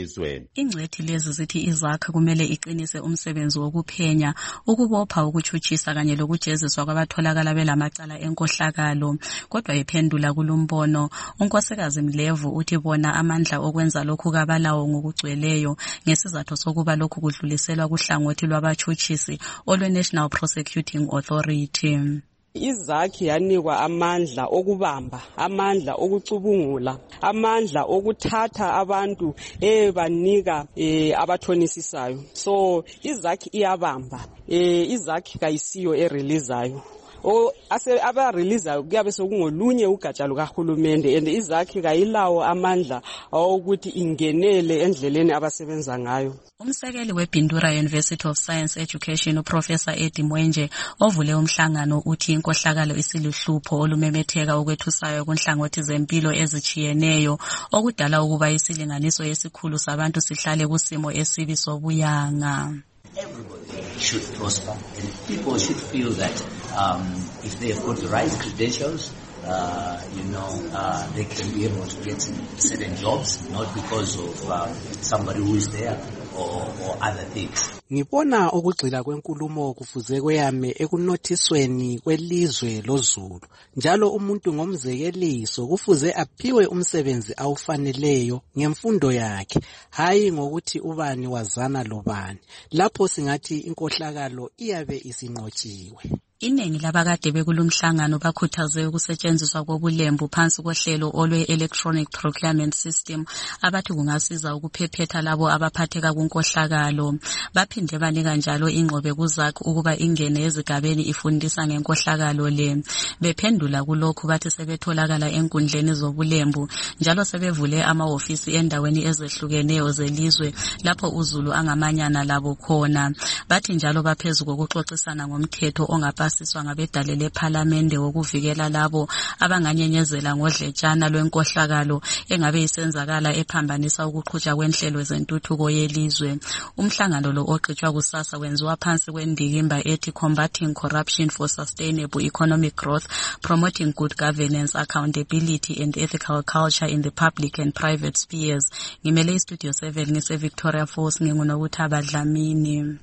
ekuphileni. Ingcwethi lezi zithi izakha kumele iqinise umsebenzi wokuphenya, ukubopha, ukutshutshisa kanye lokujeziswa kwabatholakala belamacala enkohlakalo. Kodwa iphendula kulumbono, unkosikazi Mlevu uthi bona amandla okwenza lokhu kabalawo ngokugcweleyo ngesizathu sokuba lokhu kudluliselwa kuhlangothi lwabatshutshisi olwe-National Prosecuting Authority. Izakhi yanikwa amandla okubamba, amandla okucubungula, amandla okuthatha abantu ebanika eh, abathonisisisayo. So izakhi iyabamba, eh, izakhi kayisiyo ereleasayo. O ase abareleasayo kuyabe sokungolunye ugatsha lukahulumende, and izakhi kayilawo amandla ukuthi ingenele endleleni abasebenza ngayo. Umsekeli weBindura University of Science Education uProfessor Eddie Mwenje ovule umhlangano uthi inkohlakalo isiluhlupho olumemetheka okwethusayo kunhlangothi zempilo ezichiyeneyo okudala ukuba isilinganiso esikhulu sabantu sihlale kusimo esibi sobuyanga. Everybody should prosper, and people should feel that um, if they have got the right credentials, uh, you know, uh, they can be able to get certain jobs, not because of uh, somebody who is there or, or other things. Ngibona ukugxila kwenkulumo kufuze kweyame ekunothisweni kwelizwe loZulu. Njalo umuntu ngomzekeliso kufuze aphiwe umsebenzi awufaneleyo ngemfundo yakhe, hayi ngokuthi ubani wazana lobani. Lapho singathi inkohlakalo iyabe isinqotshiwe. Iningi labakade bekulumhlangano bakhuthaze ukusetshenziswa kobulembu phansi kohlelo olwe-electronic procurement system abathi kungasiza ukuphephetha labo abaphatheka kunkohlakalo. Baphinde banika njalo ingqobe kuzakho ukuba ingene ezigabeni ifundisa ngenkohlakalo le. Bephendula kulokhu bathi sebetholakala enkundleni zobulembu njalo sebevule amahofisi endaweni ezehlukeneyo zelizwe lapho uZulu angamanyana labo khona. Bathi njalo baphezulu kokuxoxisana ngomthetho ongapha siswa ngabedale leParliament wokuvikela labo abanganyenyezela ngodletshana lwenkohlakalo engabe isenzakala ephambanisa ukuqhutshwa kwenhlelo zentuthuko yelizwe. Umhlangano lo oqhutshwa kusasa wenziwa phansi kwendikimba ethi Combating Corruption for Sustainable Economic Growth, Promoting Good Governance, Accountability and Ethical Culture in the Public and Private Spheres. Ngimele iStudio seven ngise Victoria Falls ngingunokuthaba Dlamini.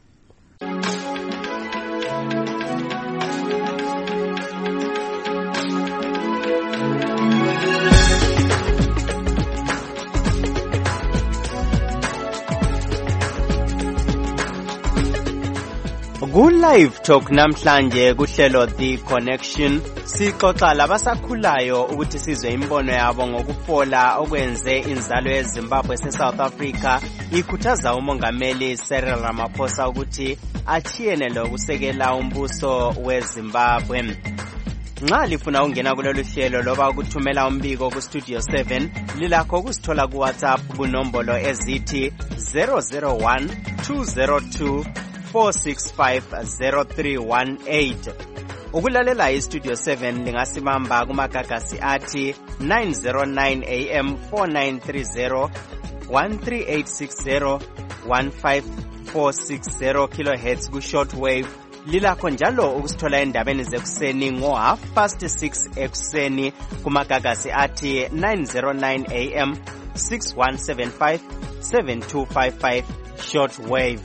Ku-Live Talk namhlanje kuhlelo The Connection sixoxa labasakhulayo ukuthi sizwe imbono yabo ngokufola okwenze inzalo yeZimbabwe se-South Africa ikhuthaza umongameli Cyril Ramaphosa ukuthi achiyene lokusekela umbuso weZimbabwe. Nxa lifuna ungena kulolu hlelo loba ukuthumela umbiko ku Studio seven lilakho kusithola ku WhatsApp kunombolo ezithi zero zero one two zero two four six five zero three one eight. Ukulalela iStudio seven lingasimamba kumagagasi athi nine oh nine A M four nine three zero one three eight six zero one five four six zero kilohertz ku shortwave. Lilakho njalo ukusithola endabeni zekuseni ngo half past six ekuseni kumagagasi athi nine oh nine A M six one seven five seven two five five shortwave.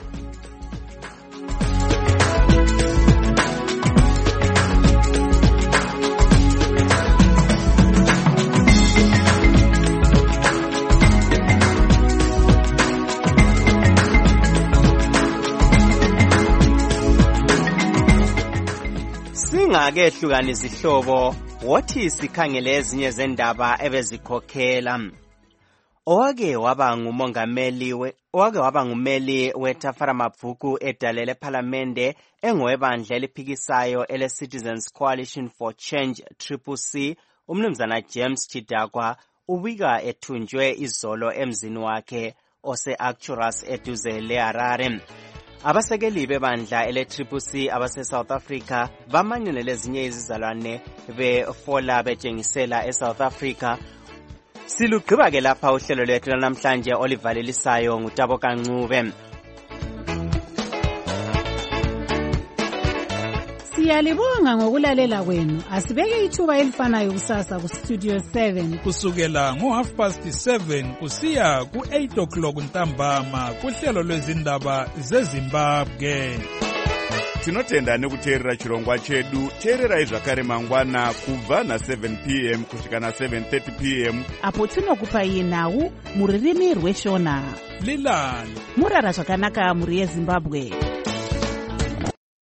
Singake hlukana izihlobo wothi sikhangele ezinye zendaba ebezikhokhela. Owake waba ngumongameli we owake waba ngumeli weTafara Mabvuku edalele eParliament engowebandla eliphikisayo ele Citizens Coalition for Change C C C, umnumzana James Chidakwa ubika ethunjwe izolo emzini wakhe ose Arcturus eduze leHarare. Abasekeli bebandla ele C C C abase South Africa bamanyene lezinye izizalwane befola betshengisela eSouth Africa. Silugqiba ke lapha uhlelo lwethu namhlanje olivalelisayo ngutabo kaNcube. Siyalibonga ngokulalela kwenu. Asibeke ithuba elifanayo kusasa ku Studio seven. Kusukela ngo half past seven kusiya ku eight o'clock ntambama kuhlelo lwezindaba zeZimbabwe. Tinotenda nekuteerera chirongwa chedu. Teererai zvakare mangwana kubva na seven p m kusvika na seven thirty p m apo tinokupai nhau muririmi rweshona. Lilani murara zvakanaka muri yeZimbabwe.